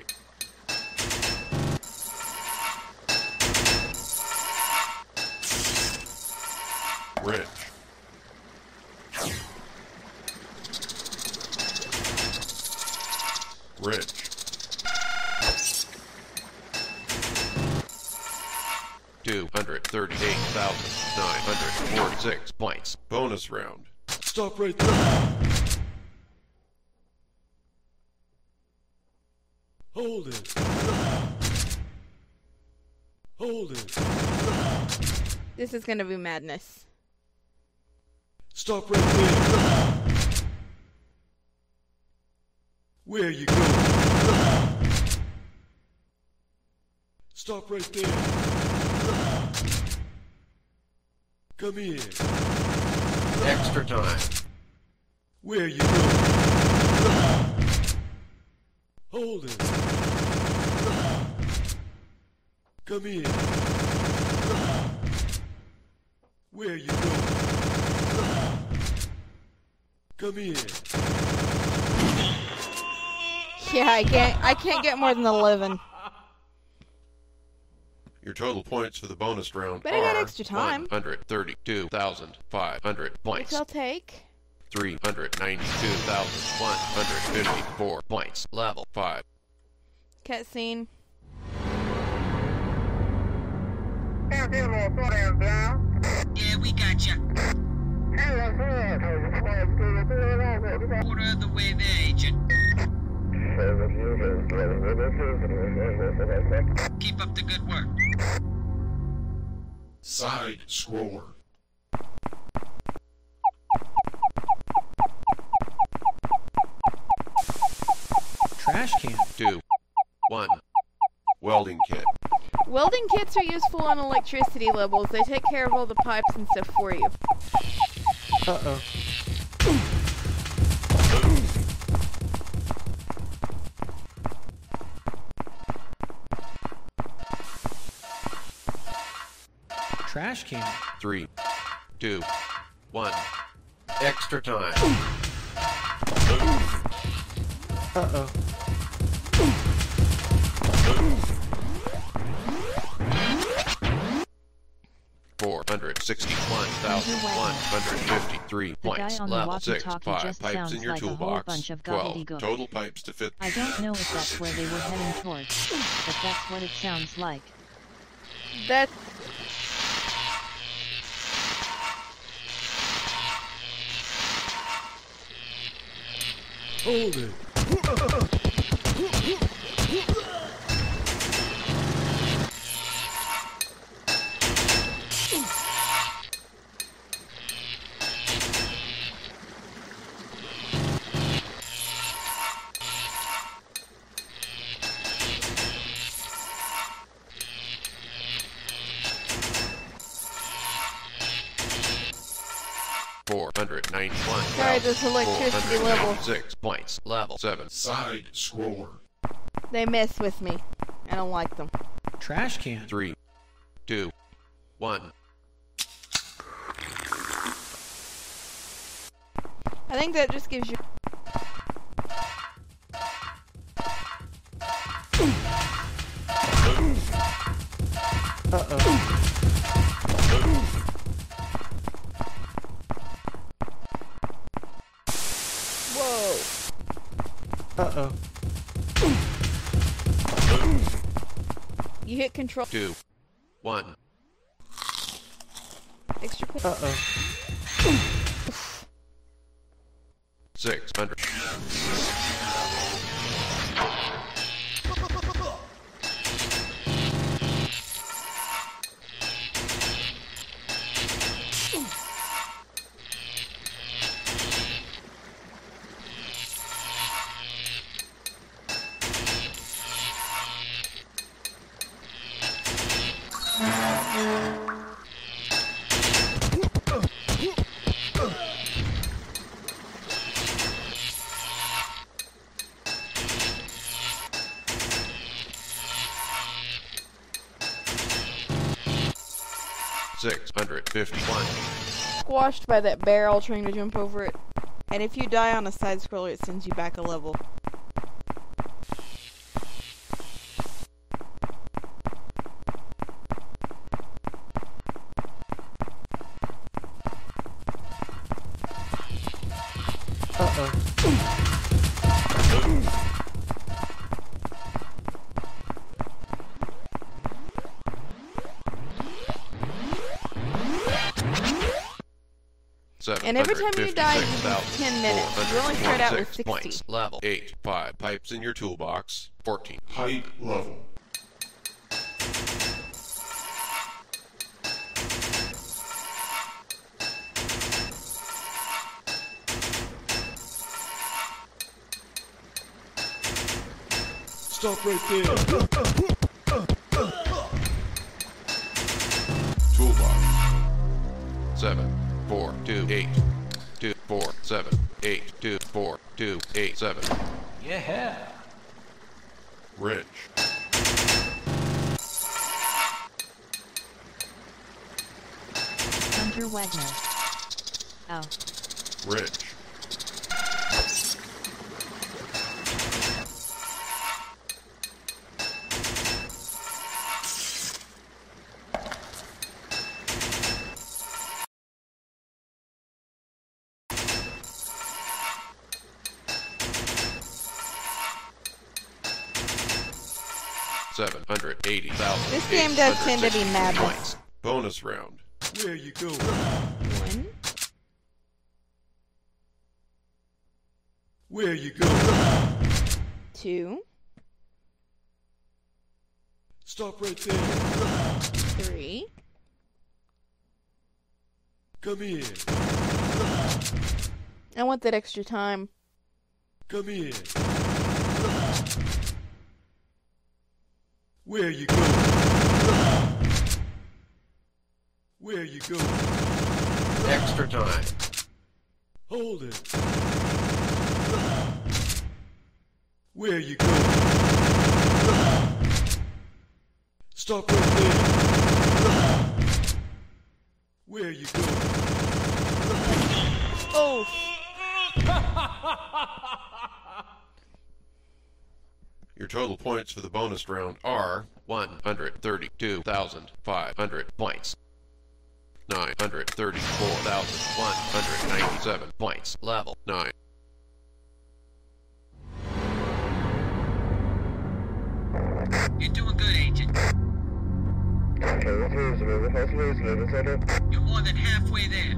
Rich. Rich. Two hundred thirty-eight thousand nine hundred forty-six points. Bonus round. Stop right there. Hold it. Hold it. This is gonna be madness. Stop right there. Where you going? Stop right there. Come here. Extra time. Where you going? Hold it. Come here. Where you going? Come here. Yeah, I can't. I can't get more than eleven. Your total points for the bonus round But are I got extra time. one hundred thirty-two thousand five hundred Which points. I'll take. three hundred ninety-two thousand one hundred fifty-four points. Level five. Cutscene. Yeah, we got ya. Quarter of the way there, Agent. Keep up the good work. Side scroller. Trash can. Two. One. Welding kit. Welding kits are useful on electricity levels. They take care of all the pipes and stuff for you. Uh-oh. Trash can. Three. Two. One. Extra time. Uh-oh. Four hundred sixty-one thousand one hundred fifty-three The guy points. on the Level six. walkie-talkie Five just pipes sounds in your like a whole toolbox. bunch of Twelve gobbledygook. total pipes to fit. I don't know if that's where they were heading towards, but that's what it sounds like. That's Hold it. Four hundred ninety-one. Sorry, this electricity level. Six points. Level seven. Side scroller. They mess with me. I don't like them. Trash can. Three. Two. One. I think that just gives you. Uh-oh. Whoa. Uh-oh. You hit control. Two. One. Extra quick. Uh-oh. Six hundred. Six hundred fifty-one. Squashed by that barrel trying to jump over it. And if you die on a side scroller, it sends you back a level. Uh-oh. And every time you die, you lose ten minutes. You only start out with sixty. Points. Level eight. Five pipes in your toolbox. Fourteen. Pipe level. Stop right there. Toolbox. Seven, four, two, eight, two, four, seven, eight, two, four, two, eight, seven. Yeah. Wrench. Hunter Wagner. Ow. Wrench. Seven hundred eighty thousand. This game does tend to be madness. Points. Bonus round. Where you go? One. Where you go? Two. Stop right there. Three. Come here. I want that extra time. Come here. Where you go? Where you go? Extra time. Hold it. Where you go? Stop right there. Where you go? Oh. Your total points for the bonus round are one hundred thirty-two thousand five hundred points. nine hundred thirty-four thousand one hundred ninety-seven points. Level nine. You're doing good, Agent. You're more than halfway there.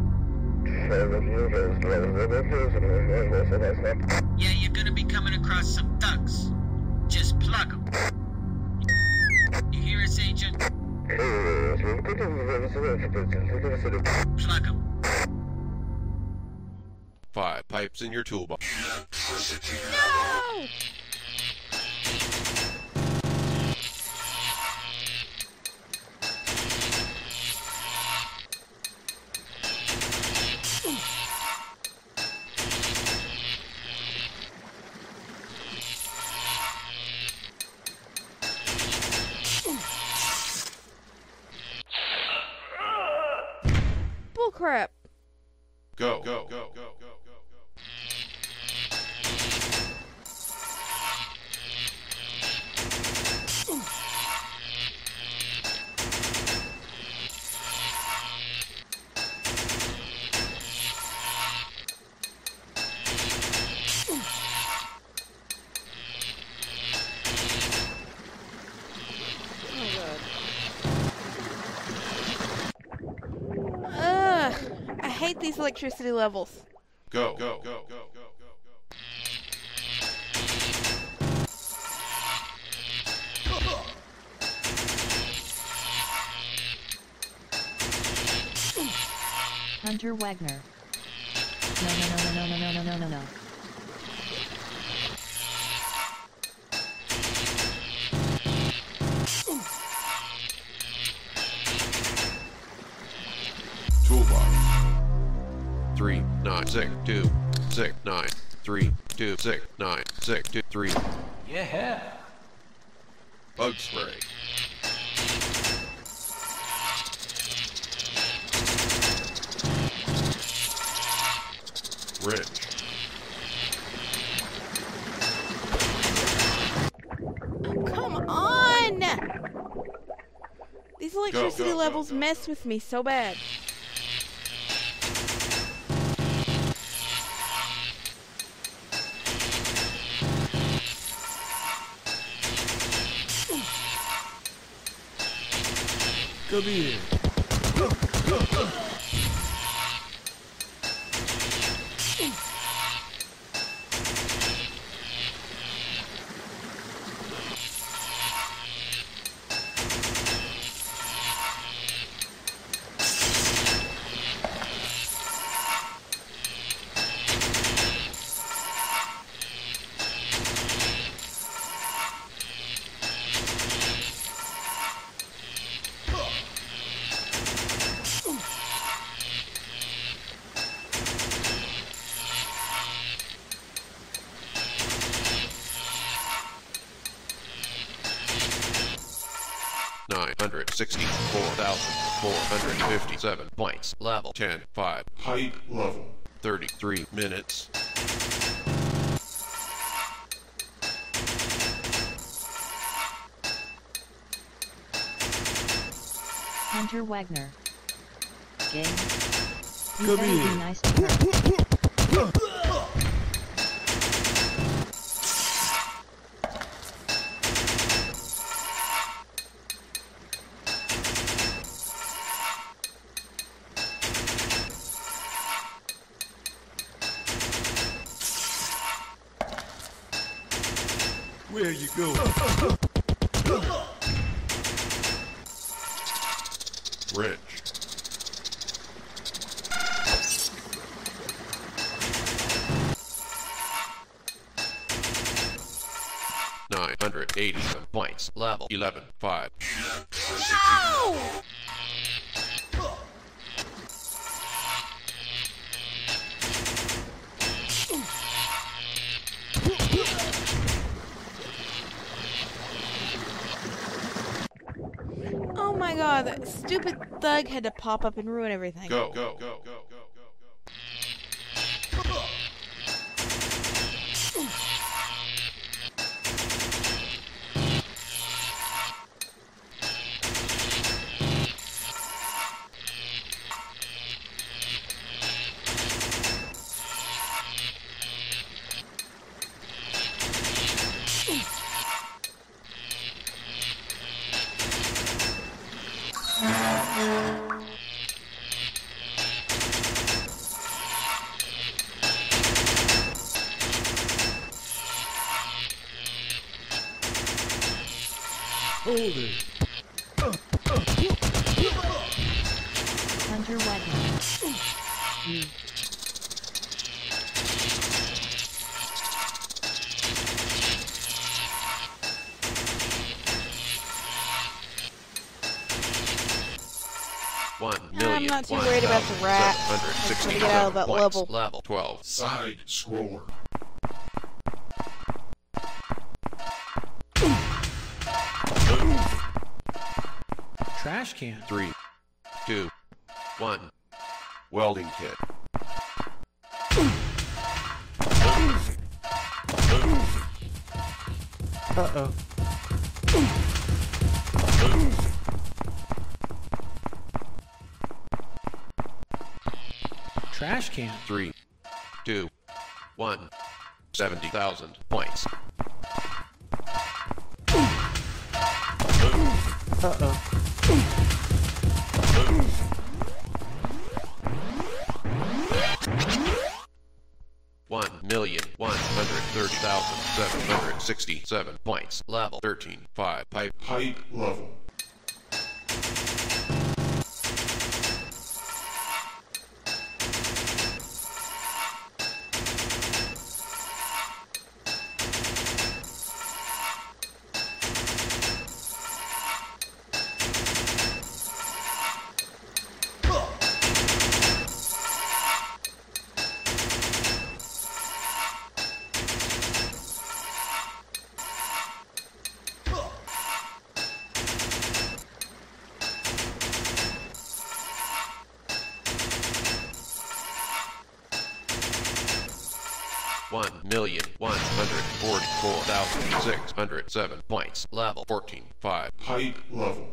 Yeah, you're gonna be coming across some thugs. Just plug them. You hear us, Agent? Plug them. Five pipes in your toolbox. No! Bullcrap. Go, go, go, go, go, go, go. Ugh, I hate these electricity levels. Go, go, go, go, go, go, go. Hunter Wagner. No, no, no, no, no, no, no, no, no, no. Toolbox. Three, nine, six, two, six, nine, three, two, six, nine, six, two, three. Yeah. Bug spray. Wrench. Come on! These electricity go, go, levels go, mess with me so bad. Come here. sixty-four thousand four hundred fifty-seven points. Level ten, five. Height level. thirty-three minutes. Hunter Wagner. Game. You Come better be here. nice to her. Where you going? Rich. Nine hundred eighty-seven points. Level eleven, five. No! Oh my god, that stupid thug had to pop up and ruin everything. Go, go, go, go, go, go, go. Hold it. Hunter Wagner. You. One I'm million. not too worried about the rat. I'm trying to get out of that points. level. Level twelve. Side scroller. Trash can. Three, two, one. Welding kit. Uh-oh. Trash can. Three, two, one. Seventy thousand points. Uh-oh. One million one hundred thirty thousand seven hundred sixty-seven points. Level thirteen, five. Pipe. Height level. One million one hundred forty-four thousand six hundred seven points. Level fourteen, five. Height level.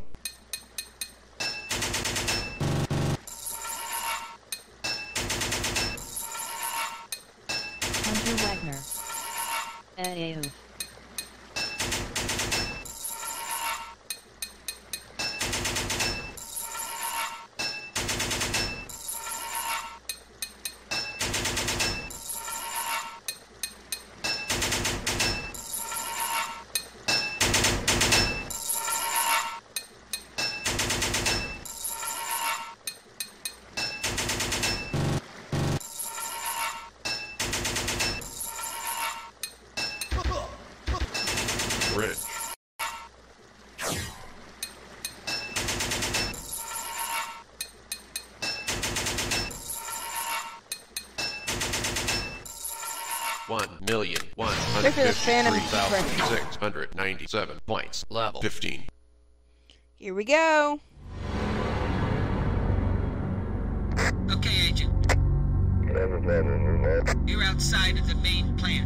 Hunter Wagner. Ayo. Rich. One million one hundred fifty-three thousand six hundred ninety-seven points. Level fifteen. Here we go. Okay, Agent. You're outside of the main plant.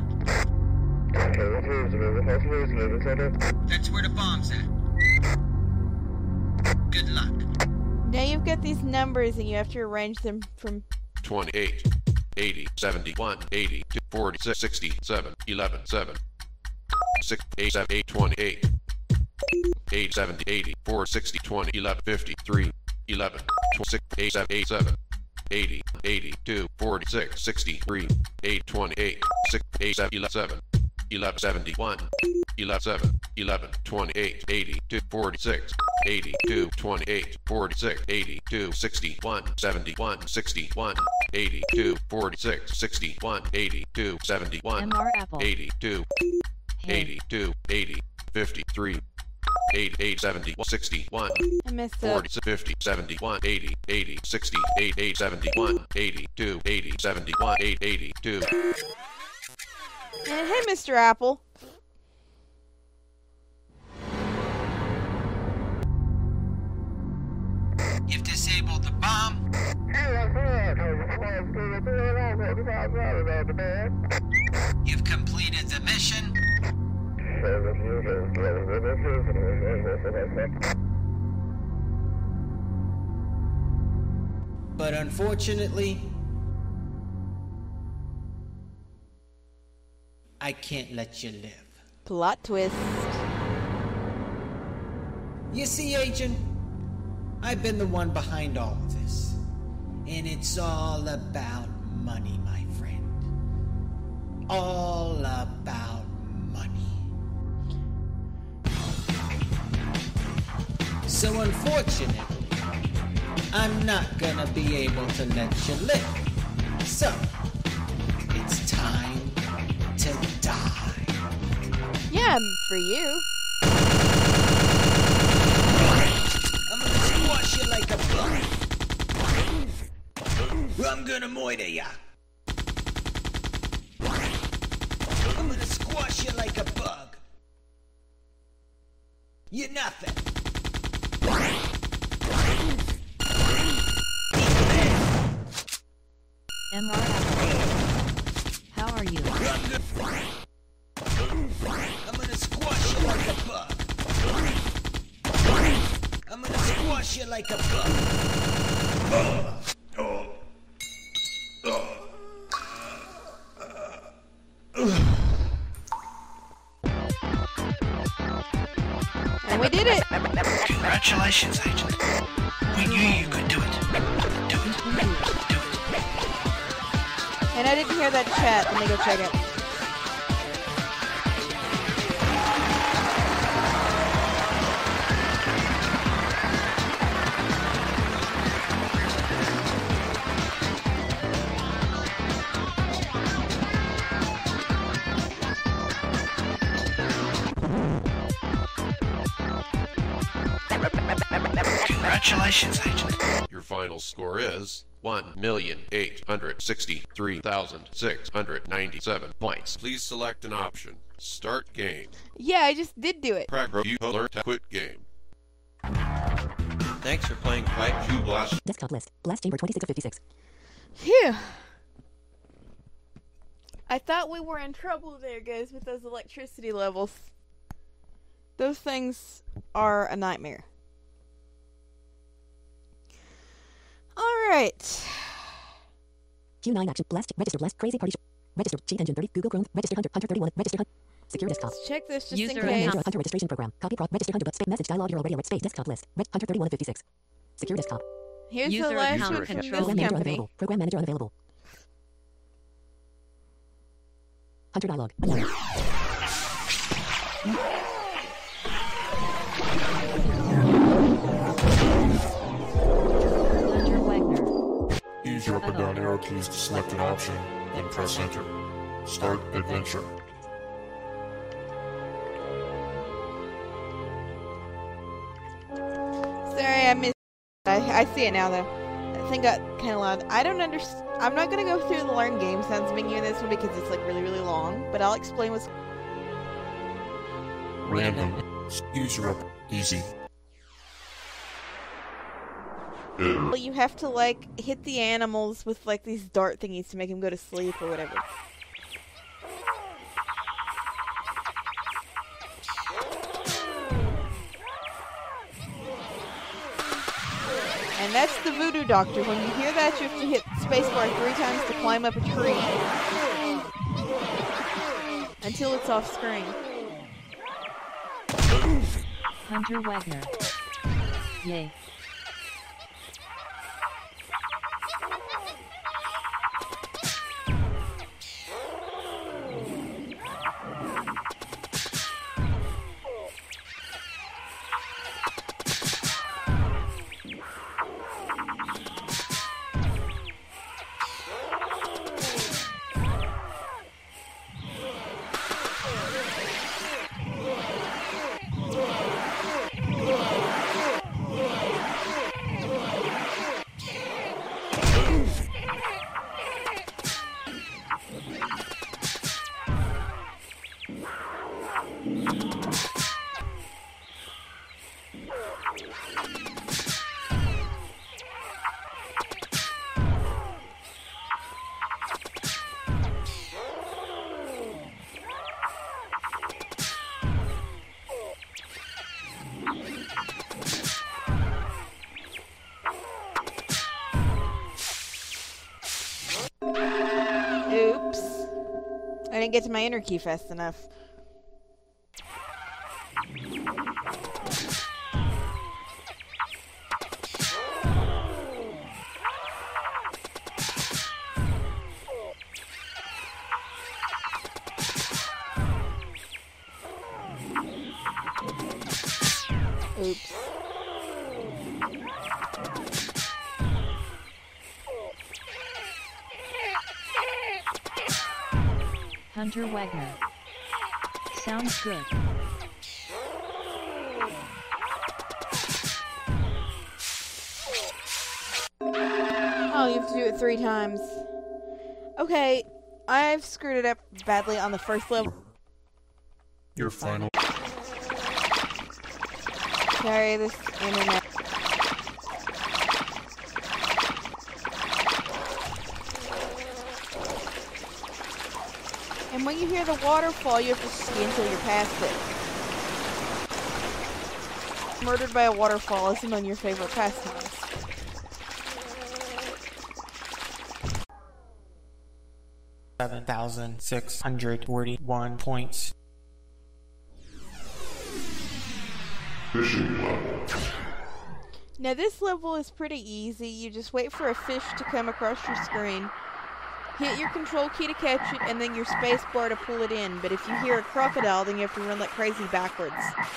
That's where the bomb's at. Good luck. Now you've got these numbers and you have to arrange them from twenty-eight, eighty, seventy-one, eighty, forty-six, sixty-seven, eleven, seven, six, eight, seven, eight, twenty-eight, eight, seventy, eighty, four, sixty, twenty, eleven, fifty-three, eleven, twenty-six, eight, seven, eight, seven, eighty, eighty-two, forty-six, sixty-three, eight, twenty-eight, six, eight, seven, eleven, seven, eleven, seventy-one, eleven, seven, eleven, twenty-eight, eighty-two, forty-six, eighty-two, twenty-eight, forty-six, eighty-two, sixty-one, seventy-one, sixty-one, eighty-two, forty-six, sixty-one, eighty-two, seventy-one, M R Apple. eighty-two, eighty-two, eighty, fifty-three, eighty-eight, seventy-one, sixty-one, I messed up. forty, fifty, seventy-one, eighty, eighty, sixty, eighty, seventy-one, eighty-two, eighty, seventy-one, eighty, eighty-two. And hey, Mister Apple. You've disabled the bomb. You've completed the mission. But unfortunately, I can't let you live. Plot twist. You see, Agent, I've been the one behind all of this. And it's all about money, my friend. All about money. So unfortunately, I'm not gonna be able to let you live. So, it's time to die. Yeah, for you. I'm gonna squash you like a bug. I'm gonna moiter ya. I'm gonna squash you like a bug. You're nothing. M R Apple. How are you? I'm gonna squash you like a bug. I'm gonna squash you like a bug. And we did it. Congratulations, Agent. We knew you could do it. Do it. Do it. And I didn't hear that chat. Let me go check it. Congratulations, Agent. Your final score is one million eight hundred sixty-three thousand six hundred ninety-seven points. Please select an option. Start game. Yeah, I just did do it. Crack you learn to quit game. Thanks for playing Pipe Q Blast. Desktop list. Blast chamber twenty-six of fifty-six. Phew. I thought we were in trouble there, guys, with those electricity levels. Those things are a nightmare. Alright. Q nine action. Blast. Register. Blast. Crazy party. Sh- register. Cheat engine thirty. Google Chrome. Register Hunter. Hunter thirty-one. Register Hunter. Secure desktop. Let's check this just User in case. Hunter, Hunter registration program. Copy prop. Register Hunter. But space message dialog. You're already a space desktop list. Reg- Hunter thirty-one of fifty-six. Secure desktop. Here's User the last account one from this control. Program manager company. unavailable. Program manager unavailable. Hunter dialog. Unknown. Hunter Wagner. Use your up and down arrow keys to select an option, then press enter. Start adventure. Sorry, I missed. I, I see it now, though. That thing got kind of loud. I don't understand. I'm not gonna go through the learn game sounds menu in this one because it's like really, really long. But I'll explain what's. Random. Use your up. Easy. Enter. You have to, like, hit the animals with, like, these dart thingies to make them go to sleep or whatever. And that's the voodoo doctor. When you hear that, you have to hit spacebar three times to climb up a tree. Until it's off screen. Hunter Wagner. Yay. Oops. I didn't get to my enter key fast enough. Oops. Hunter Wagner. Sounds good. Oh, you have to do it three times. Okay, I've screwed it up badly on the first level. Your final. Sorry, this internet. And when you hear the waterfall, you have to ski until you're past it. Murdered by a waterfall is among your favorite pastimes. seven thousand six hundred forty-one points. Fishing level. Now this level is pretty easy. You just wait for a fish to come across your screen. Hit your control key to catch it, and then your space bar to pull it in. But if you hear a crocodile, then you have to run like crazy backwards.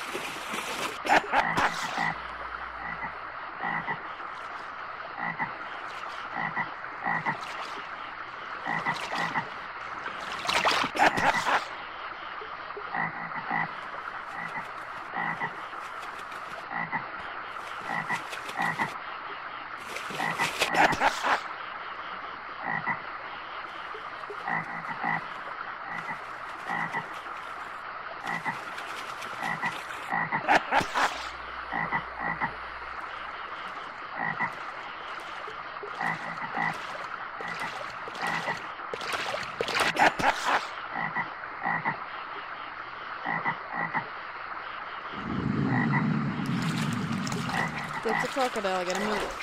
That's a crocodile, I gotta move.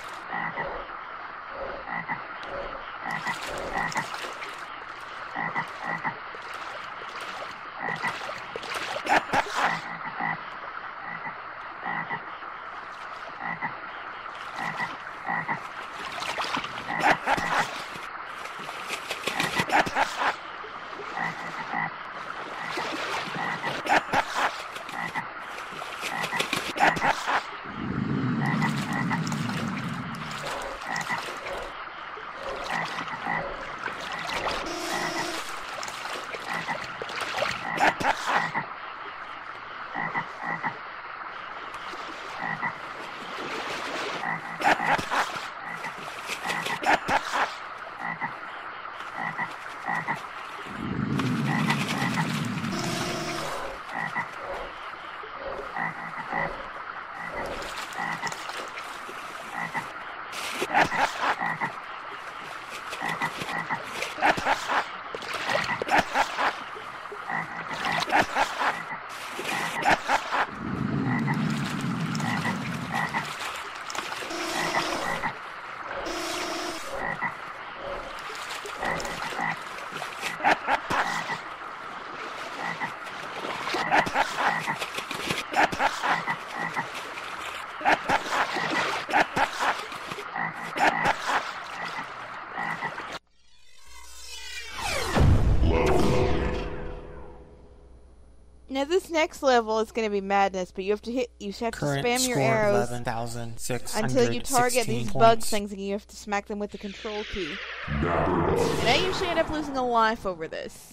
This next level is going to be madness, but you have to hit. You have to Current spam your score arrows eleven thousand six hundred until you target these sixteen bug points. things, and you have to smack them with the control key. And I usually end up losing a life over this.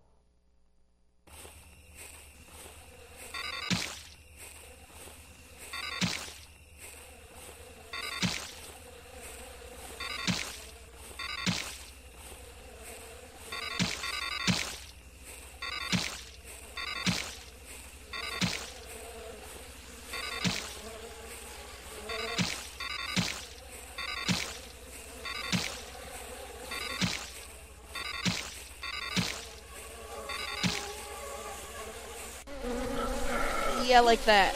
Yeah, like that.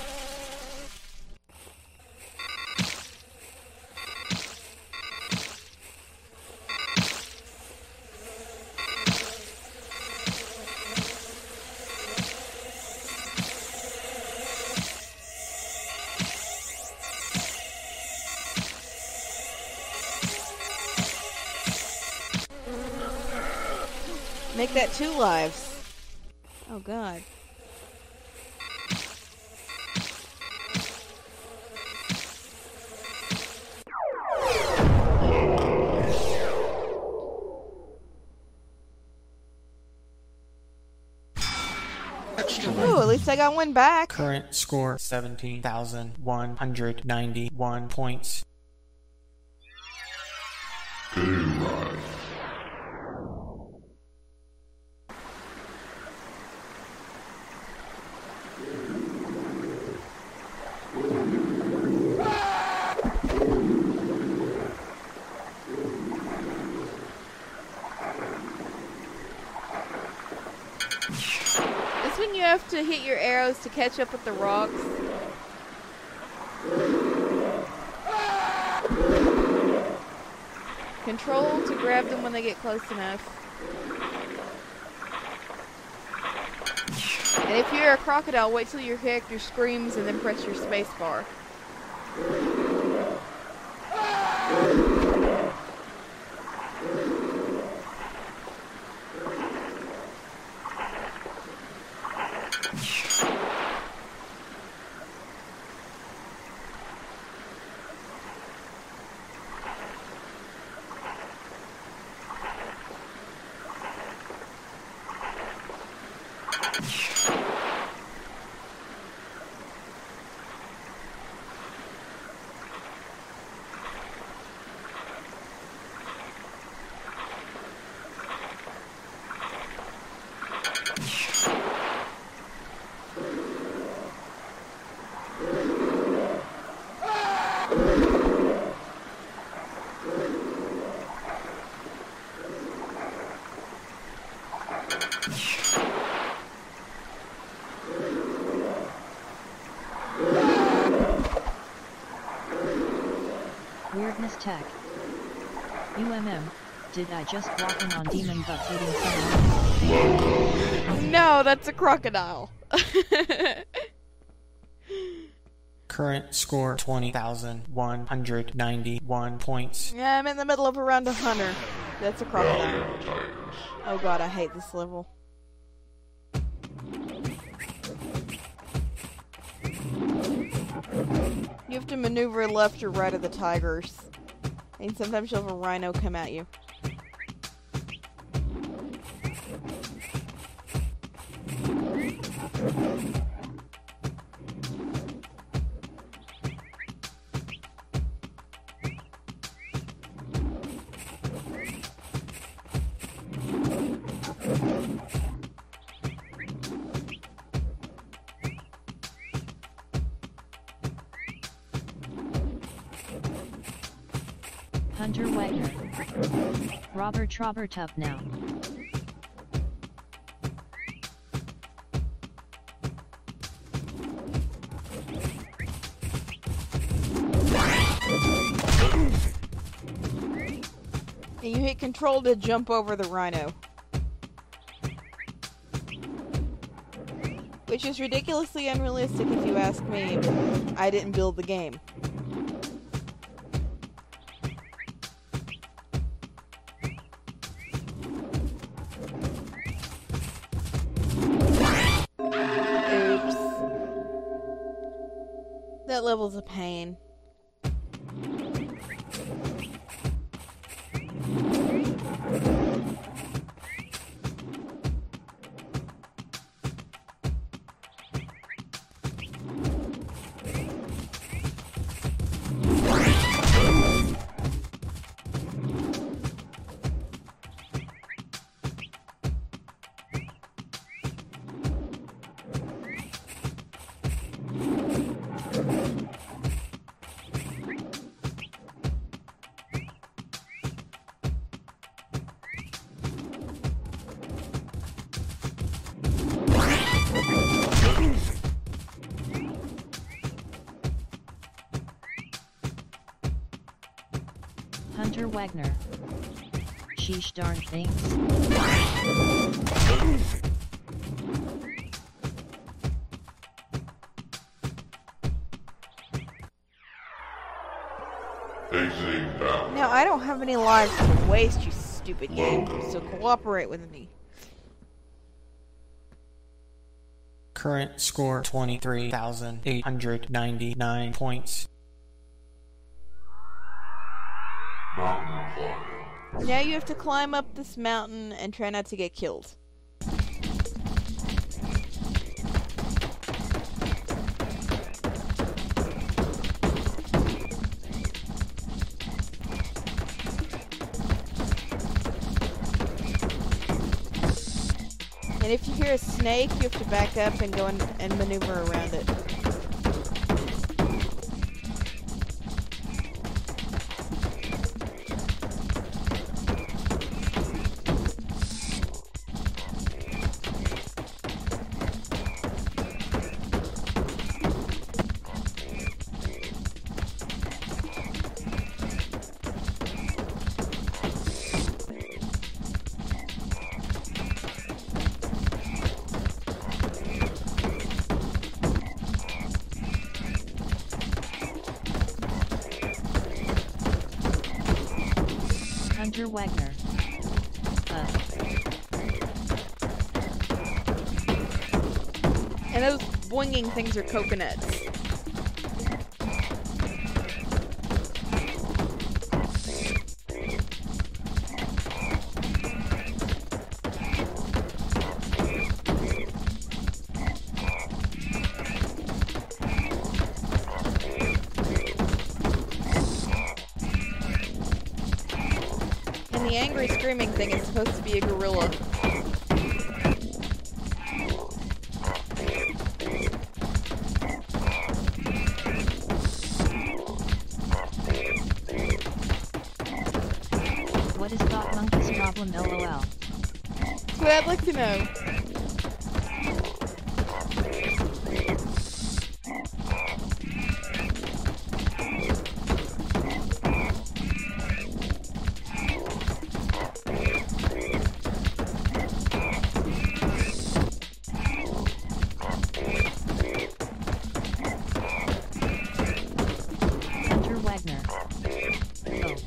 Make that two lives. Oh god. Ooh, at least I got one back. Current score seventeen thousand one hundred ninety-one points. This one you have to hit your arrows to catch up with the rocks. Control to grab them when they get close enough. And if you're a crocodile, wait till your character screams and then press your space bar. Weirdness Tech. U M M, did I just walk in on demon butt eating someone? No, that's a crocodile. Current score twenty thousand one hundred ninety-one points. Yeah, I'm in the middle of a round of Hunter. That's a crocodile. Oh god, I hate this level. You have to maneuver left or right of the tigers. And sometimes you'll have a rhino come at you. Hunter Wagner. Robert Trobert up now. And you hit control to jump over the rhino. Which is ridiculously unrealistic if you ask me. I didn't build the game. level's a pain. Hunter Wagner. Sheesh darn things. Exiting down. Now, I don't have any lives to waste, you stupid game, so cooperate with me. Current score twenty-three thousand eight hundred ninety-nine points. Mountain climbing. Now you have to climb up this mountain and try not to get killed. And if you hear a snake, you have to back up and go in, and maneuver around it. Hunter Wagner. Uh. And those boinging things are coconuts. And the angry screaming thing is supposed to be a gorilla. What is Thought Monkey's problem, lol? That's what I'd like to know. Hunter Wagner. Oh.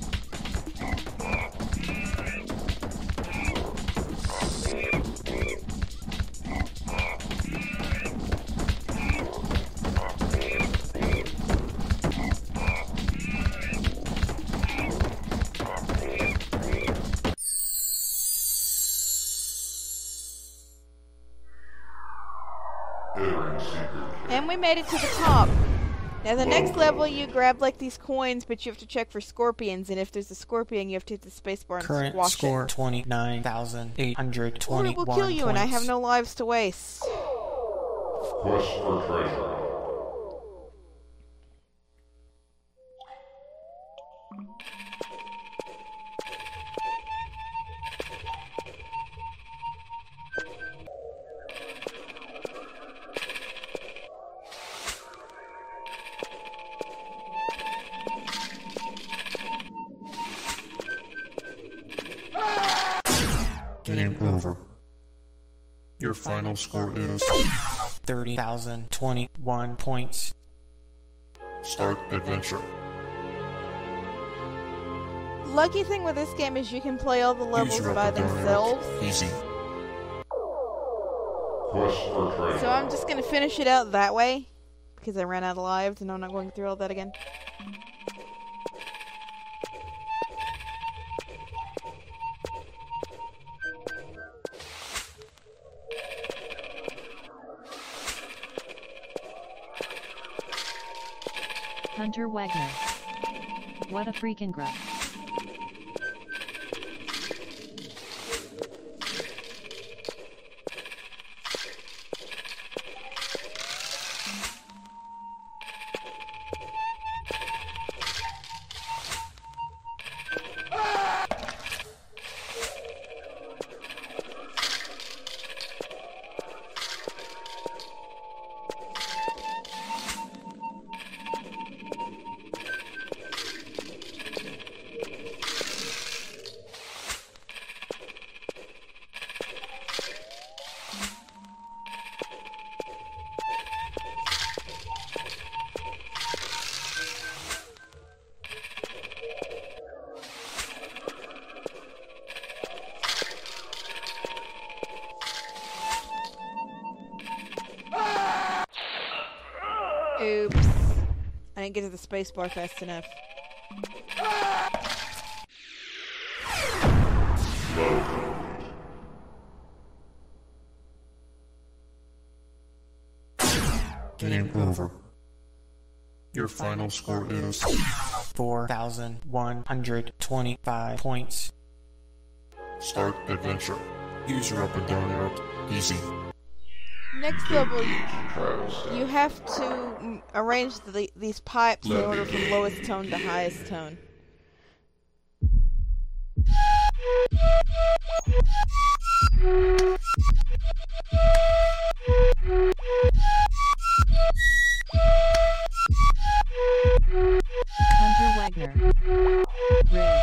And we made it to the top. Now the next level you grab like these coins, but you have to check for scorpions, and if there's a scorpion you have to hit the spacebar and Current squash score it. twenty-nine thousand eight hundred Or twenty-one it will kill you and I have points. no lives to waste. Quest for treasure. Game over. Your final score is thirty thousand twenty-one points. Start adventure. Lucky thing with this game is you can play all the levels User by up the themselves. Easy. Quest for treasure. So I'm just gonna finish it out that way. because I ran out of lives and I'm not going through all that again. Hunter Wagner. What a freaking gruff. Oops. I didn't get to the space bar fast enough. Game over. Your final score is four thousand one hundred twenty-five points. Start adventure. Use your up and down arrow. Easy. Next level, you have to mm, arrange the, these pipes in order from lowest tone to highest tone. Hunter Wagner. Red.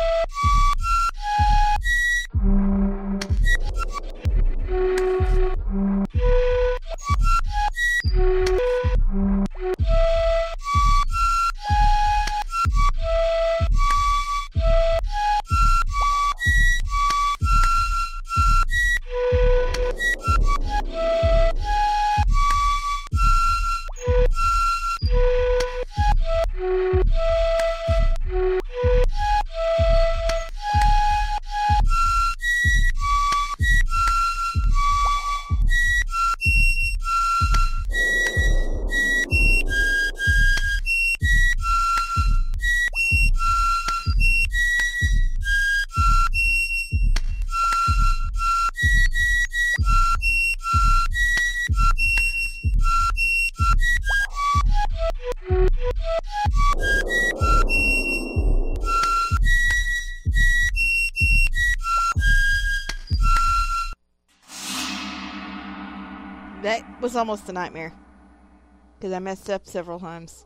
That was almost a nightmare. Because I messed up several times.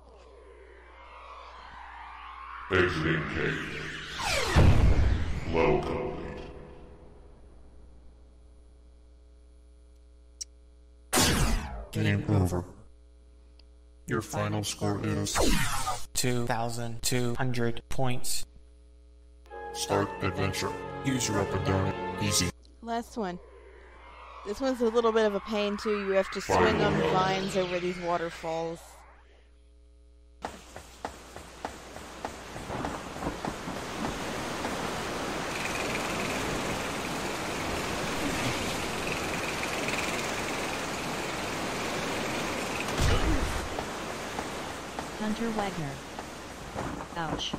Exiting cave. Low Game over. Your final score is two thousand two hundred points. Start adventure. Use your up and down. Easy. Last one. This one's a little bit of a pain too. You have to swing on vines over these waterfalls. Hunter Wagner. Ouch.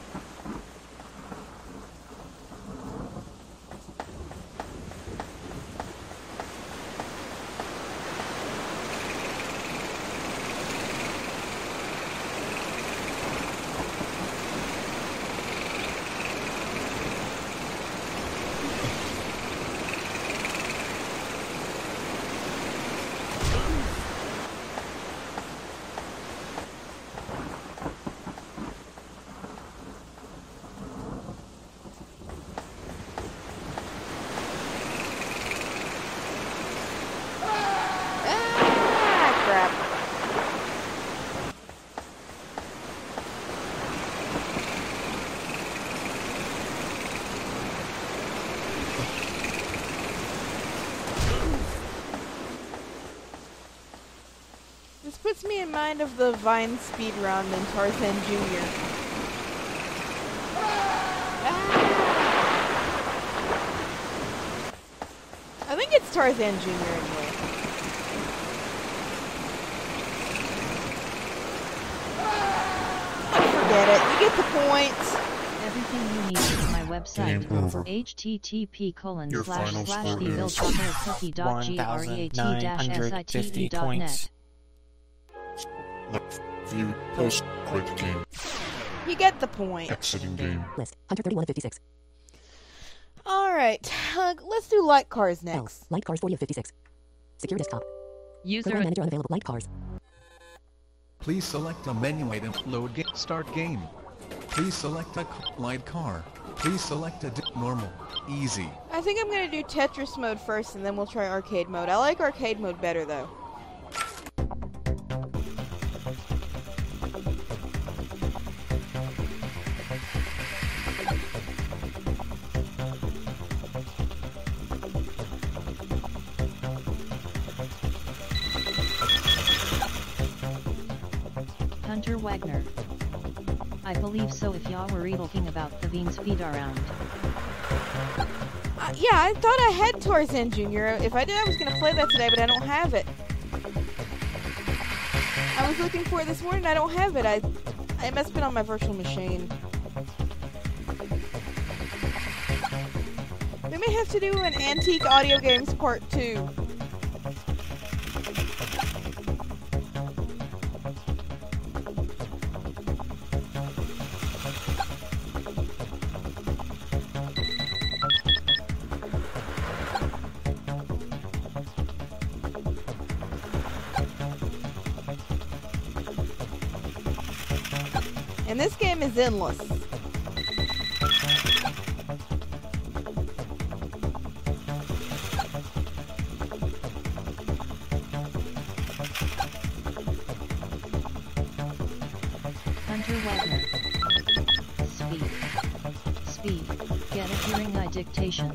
in mind of the Vine speed run than Tarzan Junior I think it's Tarzan Junior anyway. Forget it. You get the point. Everything you need is my website. http colon slash slash thebuildchocolarecookie.great-sit-net. View post quick game. You get the point. Exiting game. List. Hunter thirty-one of fifty-six. Alright. Uh, let's do light cars next. L. Light cars forty of fifty-six. Secure desktop. User Program manager unavailable. Light cars. Please select a menu item. Load game. Start game. Please select a light car. Please select a di normal. Easy. I think I'm going to do Tetris mode first and then we'll try arcade mode. I like arcade mode better though. Hunter Wagner. I believe so if y'all were talking about the Veen speed around. Uh, yeah, I thought I had Tarzan Junior If I did, I was going to play that today, but I don't have it. I was looking for it this morning, I don't have it. I, it must have been on my virtual machine. We may have to do an Antique Audio Games Part two. And this game is endless. Hunter Wagner. Speed. Speed. Get a hearing eye dictation.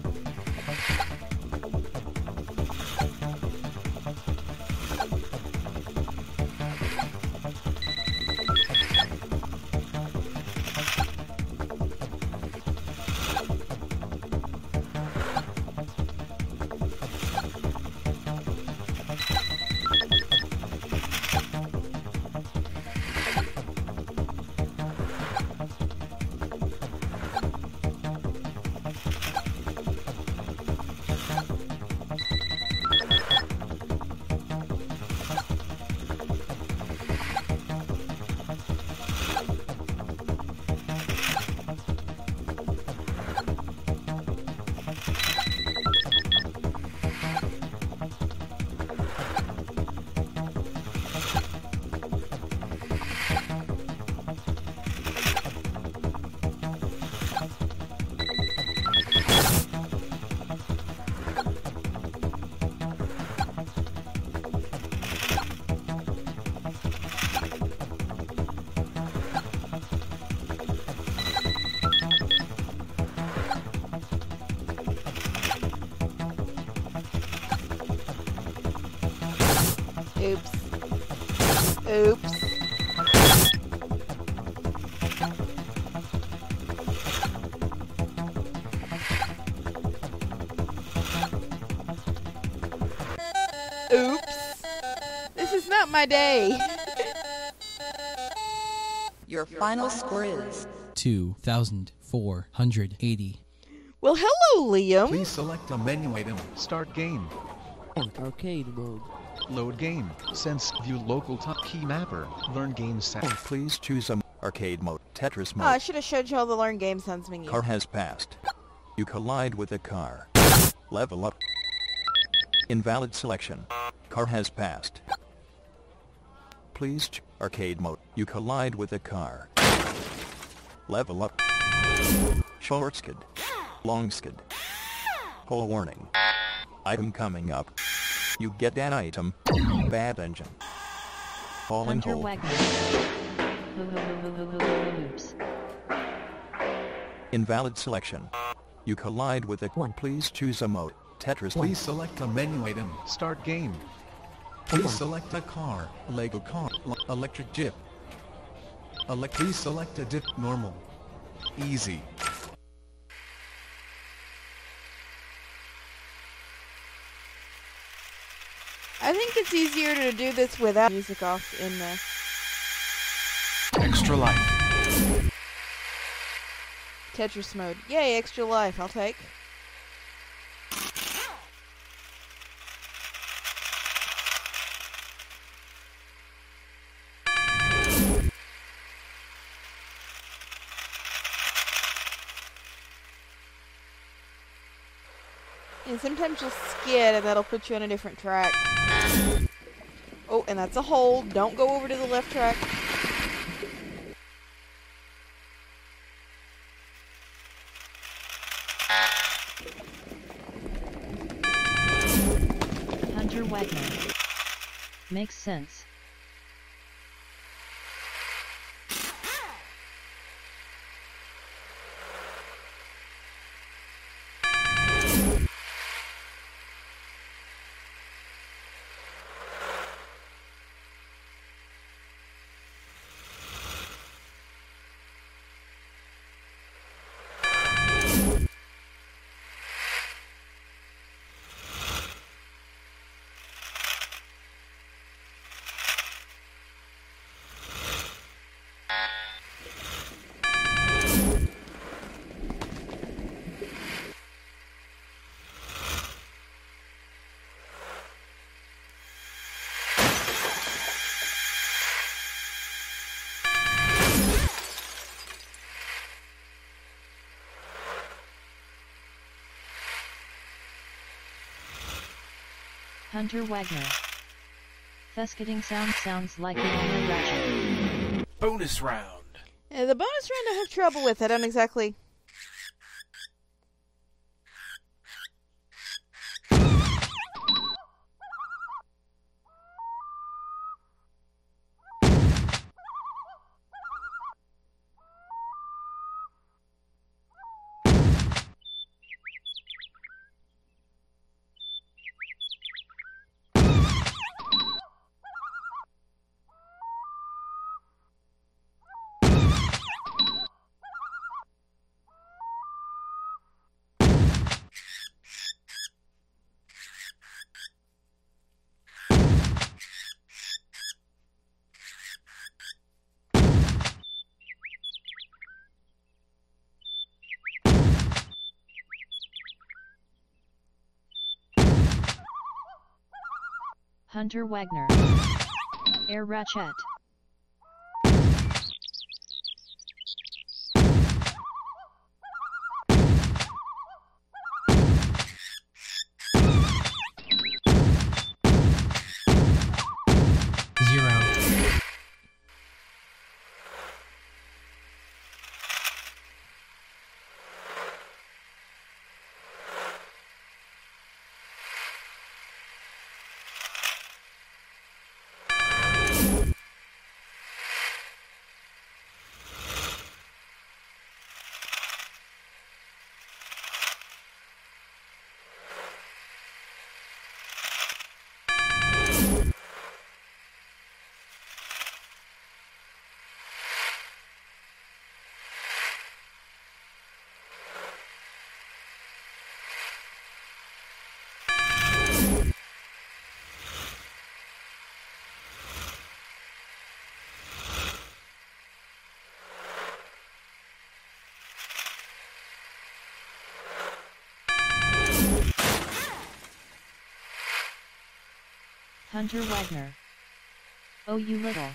Oops. Oops. Oops. This is not my day. Your final score is two thousand four hundred eighty. Well, hello, Liam. Please select a menu item. Start game. Arcade mode. Load game. Sense view local top key mapper. Learn game set. Please choose a arcade mode. Tetris Oh, mode. I should have showed you all the Learn Game Sounds menu. Car has passed. You collide with a car. Level up. Invalid selection. Car has passed. Please ch arcade mode. You collide with a car. Level up. Short skid. Long skid. Hole warning. Item coming up. You get an item. Bad engine. Falling Hunter hole. Wagner. Oops. Invalid selection. You collide with a one. Please choose a mode. Tetris. Please select a menu item. Start game. Please select a car, Lego car, electric Jeep. Elect please select a dip, normal. Easy. I think it's easier to do this without music off in the Extra life. Tetris mode. Yay, extra life, I'll take. And sometimes you'll skid and that'll put you on a different track. Oh, and that's a hold. Don't go over to the left track. Hunter Wagner. Makes sense. Hunter Wagner. Fesketing sound sounds like the owner Ratchet. Bonus round. Yeah, the bonus round I have trouble with. I don't exactly... Hunter Wagner. Air Ratchet. Zero. Hunter Wagner. Oh, you little.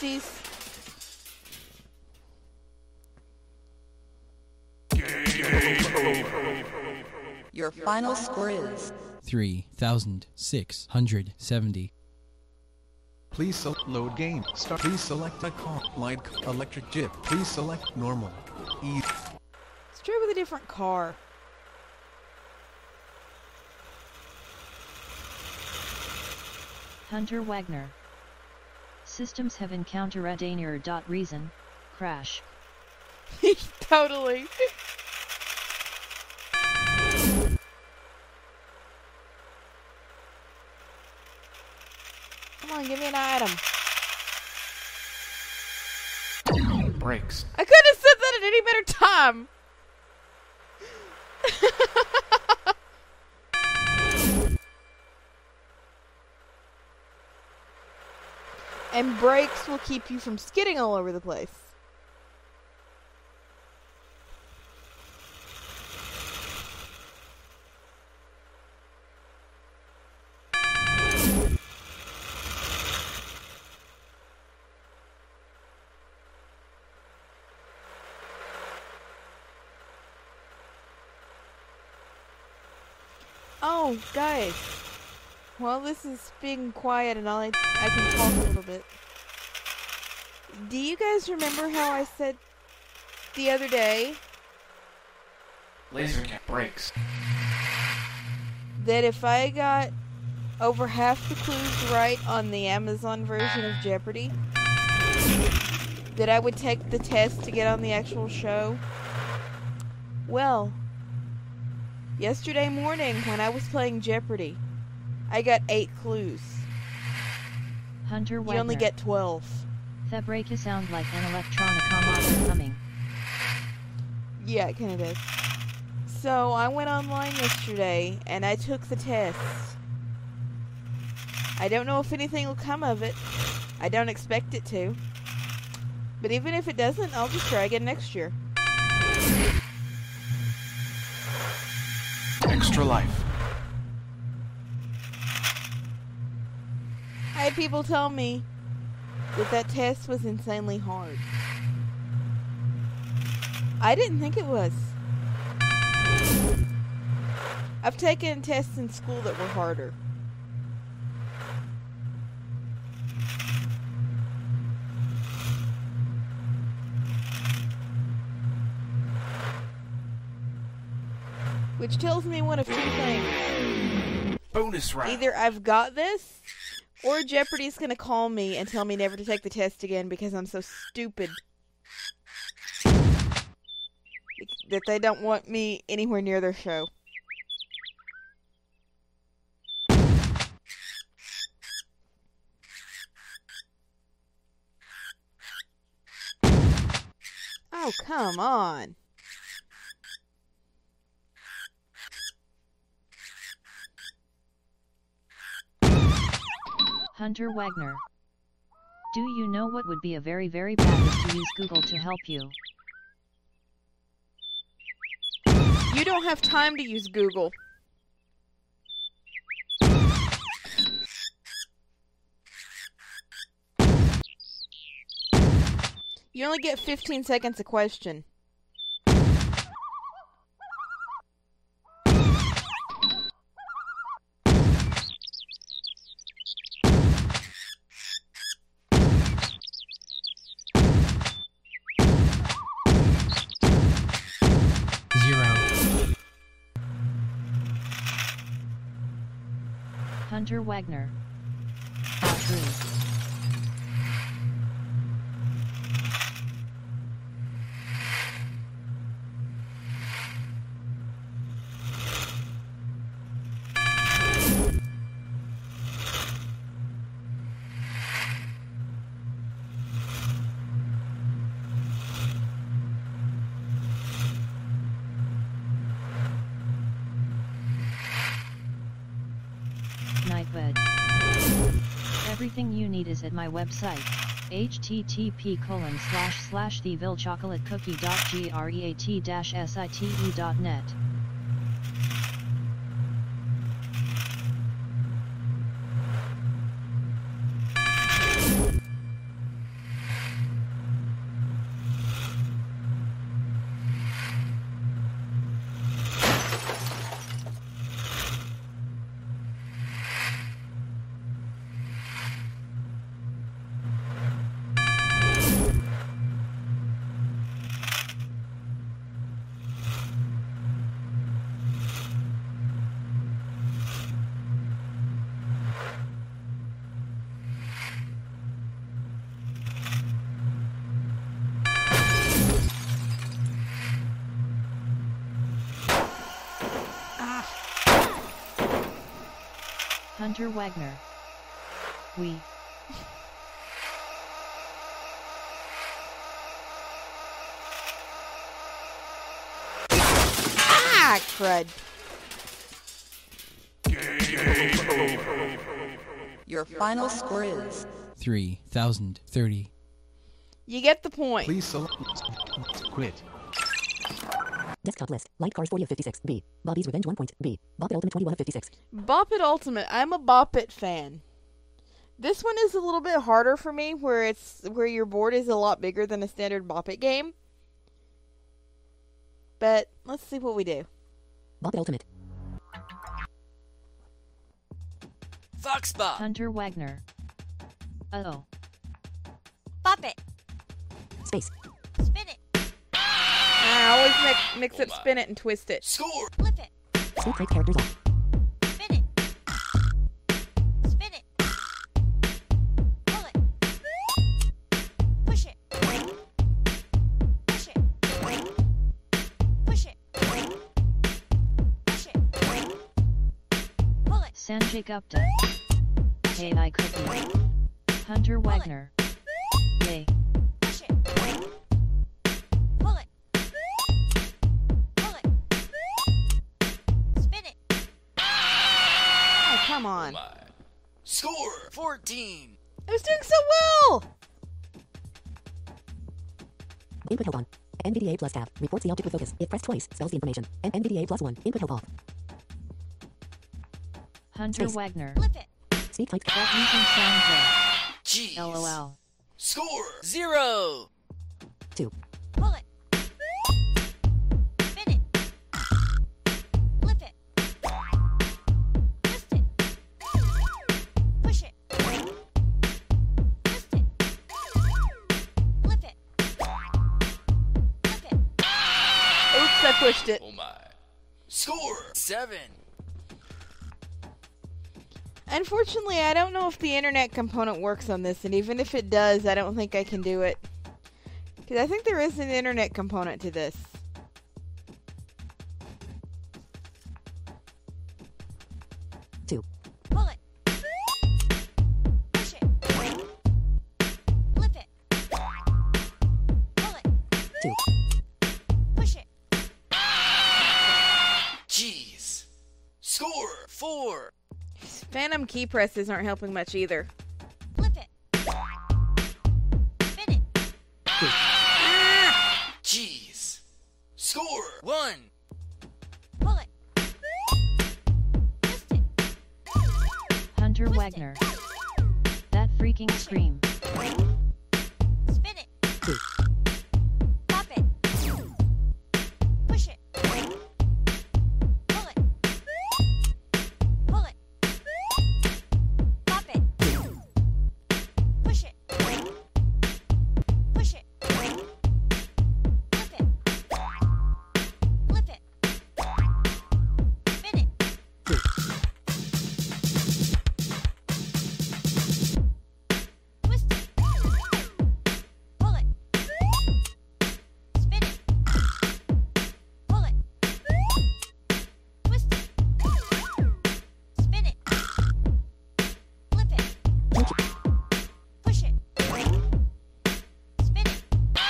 Whoopsies. Your final score is three thousand six hundred seventy. Please select load game. Start. Please select a car. Light electric jeep. Please select normal. Easy. Let's try with a different car. Hunter Wagner. Systems have encountered a danger. Reason. Crash. Totally. Come on, give me an item. Brakes. I could have said that at any better time. And brakes will keep you from skidding all over the place. Oh, guys. While this is being quiet and all I, I can talk a little bit. Do you guys remember how I said the other day Laser cat brakes. that if I got over half the clues right on the Amazon version of Jeopardy, that I would take the test to get on the actual show? Well, yesterday morning when I was playing Jeopardy, I got eight clues. Hunter Wagner. You only get twelve. That break sound like an electronica model coming. Yeah, it kind of does. So I went online yesterday and I took the test. I don't know if anything will come of it. I don't expect it to. But even if it doesn't, I'll just try again next year. Extra life. I had people tell me that that test was insanely hard. I didn't think it was. I've taken tests in school that were harder. Which tells me one of two things. Bonus round. Either I've got this, or Jeopardy's gonna call me and tell me never to take the test again because I'm so stupid that they don't want me anywhere near their show. Oh, come on. Hunter Wagner. Do you know what would be a very very bad is to use Google to help you? You don't have time to use Google. You only get fifteen seconds a question. Hunter Wagner. True. Nightbed. Everything you need is at my website, http colon slash slash thevillechocolatecookie.great dash site dot net. Hunter Wagner. We. Ah, crud. Your final score is three thousand thirty. You get the point. Please select. Quit. Desktop list. Light Cars forty of fifty-six. B. Bobby's Revenge one point. B. Bop It Ultimate twenty-one of fifty-six. Bop It Ultimate. I'm a Bop It fan. This one is a little bit harder for me, where it's where your board is a lot bigger than a standard Bop It game. But let's see what we do. Bop It Ultimate. Foxbot. Hunter Wagner. Uh-oh. Bop it. Space. Spin it. I always mix, mix up spin it and twist it. Score. Flip it. Speed type characters off. Spin it. Spin it. Pull it. Push it. Push it. Push it. Push it. Pull it. Sanjay Gupta. A I Cookie. Hunter Wagner. Yay. Push it. Pull it. Pull it. Spin it. Oh, come on. Score fourteen. I was doing so well. Input help on. N V D A plus tab. Reports the object with focus. If pressed twice, spells the information. And N V D A plus one. Input help off. Hunter Space. Wagner. Flip it. Speed type. That using sound Jeez. LOL. Score zero. Two. Pull it. Spin it. Flip it. Twist it. Push it. Twist it. Flip it. Flip it. Oops, I pushed it. Oh my. Score seven. Unfortunately, I don't know if the internet component works on this, and even if it does, I don't think I can do it. Because I think there is an internet component to this. Two. Pull it. Push it. Flip it. Pull it. Two. Push it. Jeez. Score four. Phantom key presses aren't helping much either. Flip it. Spin it. Jeez. Score one. Pull it. Twist it. Hunter Twist Wagner. That freaking scream. Spin it. Two. Pop it. Push it. Pull it. Pull it. Pop it. Push it. Push it. Flip it. Flip it. Spin it. Two. Twist it. Pull it. Spin it. Pull it. Twist it. Spin it. Flip it. Push it. Spin it.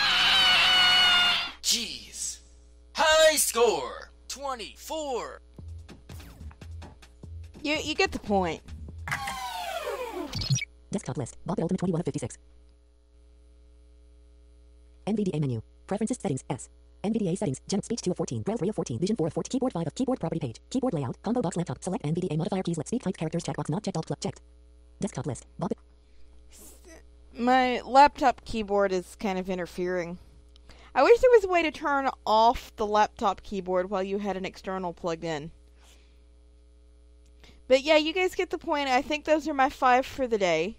Jeez. High score twenty-four. You you get the point. Desktop list. Bop It Ultimate twenty-one of fifty-six. N V D A menu. Preferences settings S. N V D A settings. Gen speech two of fourteen. Braille three of fourteen. Vision four of fourteen. Keyboard five of keyboard property page. Keyboard layout. Combo box laptop. Select N V D A modifier keys. Let speak type characters checkbox not checked. Alt plus checked. Desktop list. Bop It. My laptop keyboard is kind of interfering. I wish there was a way to turn off the laptop keyboard while you had an external plugged in. But yeah, you guys get the point. I think those are my five for the day.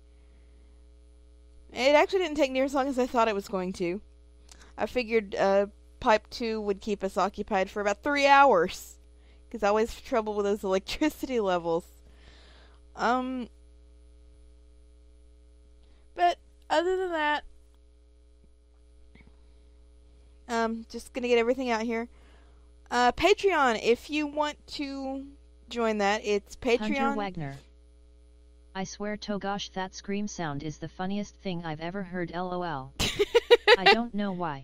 It actually didn't take near as long as I thought it was going to. I figured uh, Pipe two would keep us occupied for about three hours. Because I always have trouble with those electricity levels. Um, But other than that, um, just gonna get everything out here. Uh, Patreon, if you want to join that, it's Hunter Patreon. Wagner. I swear to gosh, that scream sound is the funniest thing I've ever heard, lol. I don't know why.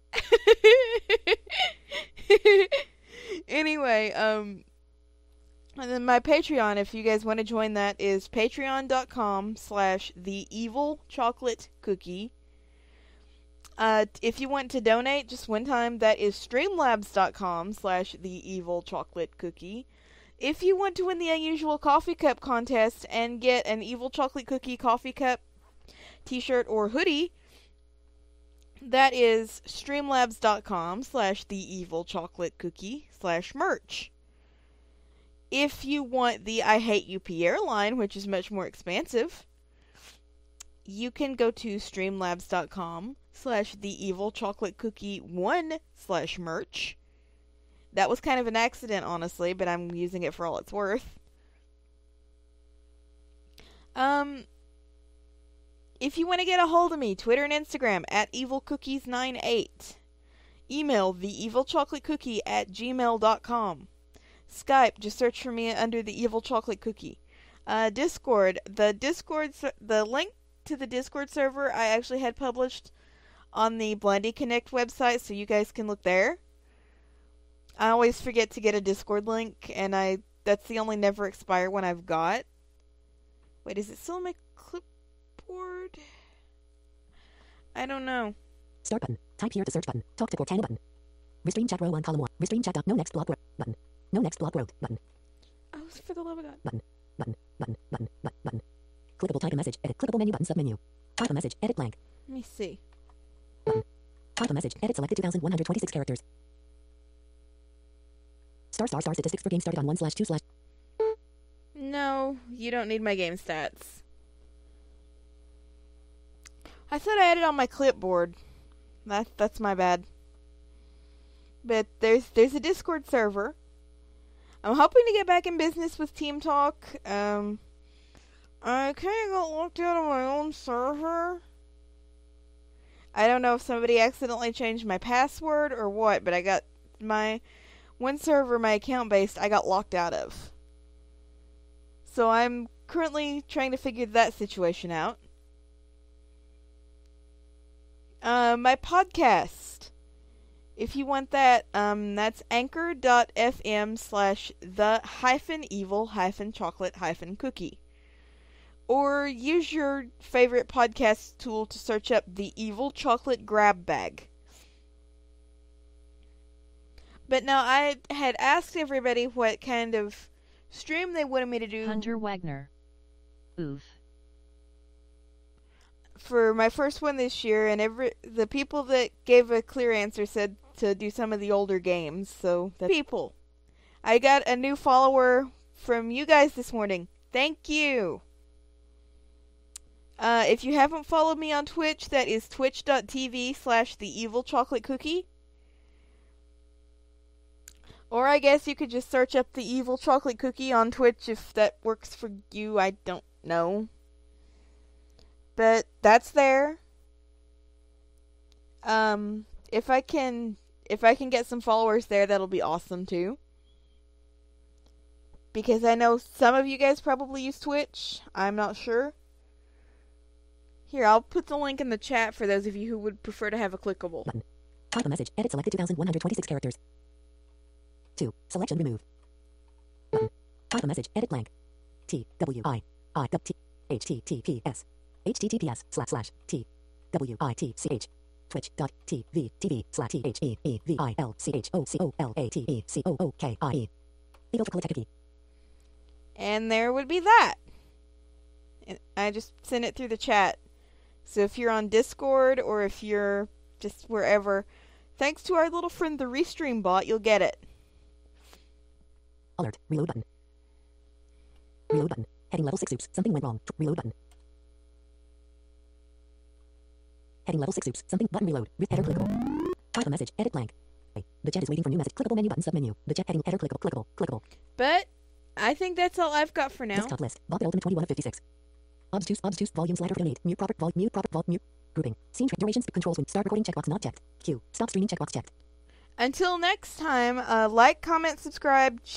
Anyway, um, and then my Patreon, if you guys want to join that, is patreon.com slash the evil chocolate cookie. Uh, if you want to donate just one time, that is streamlabs.com slash the evil chocolate cookie. If you want to win the unusual coffee cup contest and get an evil chocolate cookie coffee cup t-shirt or hoodie, that is streamlabs.com slash the evil chocolate cookie slash merch. If you want the I Hate U P airline, which is much more expansive, you can go to streamlabs.com slash the evil chocolate cookie one slash merch. That was kind of an accident, honestly, but I'm using it for all it's worth. Um, if you want to get a hold of me, Twitter and Instagram at evil cookies ninety-eight. Email the evil chocolate cookie at gmail dot com. Skype, just search for me under the evil chocolate cookie. Uh, Discord, the Discord, the link to the Discord server I actually had published on the Blondie Connect website, so you guys can look there. I always forget to get a Discord link, and I that's the only never expire one I've got. Wait, is it still in my clipboard? I don't know. Start button. Type here to search button. Talk to Cortana button. Restream chat row on column one. Restream chat dot no next block row button. No next block row button. Oh, for the love of God. Button. Button. Button. Button. Button. Button. Clickable type a message. Edit. Clickable menu button submenu. Type a message. Edit blank. Let me see. Button. Type a message. Edit selected two thousand one hundred twenty-six characters. Star star star statistics for game started on one slash two slash. No, you don't need my game stats. I thought I had it on my clipboard. That that's my bad. But there's there's a Discord server. I'm hoping to get back in business with Team Talk. Um, I kind of got locked out of my own server. I don't know if somebody accidentally changed my password or what, but I got my one server, my account based, I got locked out of. So I'm currently trying to figure that situation out. Uh, my podcast. If you want that, um, that's anchor.fm slash the hyphen evil hyphen chocolate hyphen cookie. Or use your favorite podcast tool to search up the evil chocolate grab bag. But now, I had asked everybody what kind of stream they wanted me to do. Hunter Wagner. Oof. For my first one this year, and every the people that gave a clear answer said to do some of the older games. So, that's people. I got a new follower from you guys this morning. Thank you. Uh, if you haven't followed me on Twitch, that is twitch.tv slash the evil chocolate cookie. Or I guess you could just search up the evil chocolate cookie on Twitch if that works for you. I don't know. But that's there. Um, if I can, if I can get some followers there, that'll be awesome too. Because I know some of you guys probably use Twitch. I'm not sure. Here, I'll put the link in the chat for those of you who would prefer to have a clickable. Button. Type a message. Edit selected two thousand one hundred twenty-six characters. two. Selection remove. Button. Type a message. Edit blank. T. W. I. I. T. H. T. T. P. S. H. T. T. P. S. Slash slash. T. W. I. T. C. H. Twitch. Dot. T. V. T. V. Slash. T. H. E. E. V. I. L. C. H. O. C. O. L. A. T. E. C. O. O. K. I. E. Evil chocolate cookie. And there would be that. And I just sent it through the chat. So if you're on Discord or if you're just wherever, thanks to our little friend the Restream bot, you'll get it. Alert. Reload button. Reload button. Heading level six oops. Something went wrong. Reload button. Heading level six oops. Something button reload. With header clickable. Type a message. Edit blank. The chat is waiting for new message. Clickable menu button submenu. The chat heading header clickable. Clickable. Clickable. But I think that's all I've got for now. Desktop list. Bot Ultimate twenty-one of fifty-six. Obtuse, obtuse, volume slider donate, mute proper, vol, mute proper, vol, mute, grouping, scene tra- durations, controls when start recording checkbox not checked, Q, stop streaming checkbox checked. Until next time, uh, like, comment, subscribe,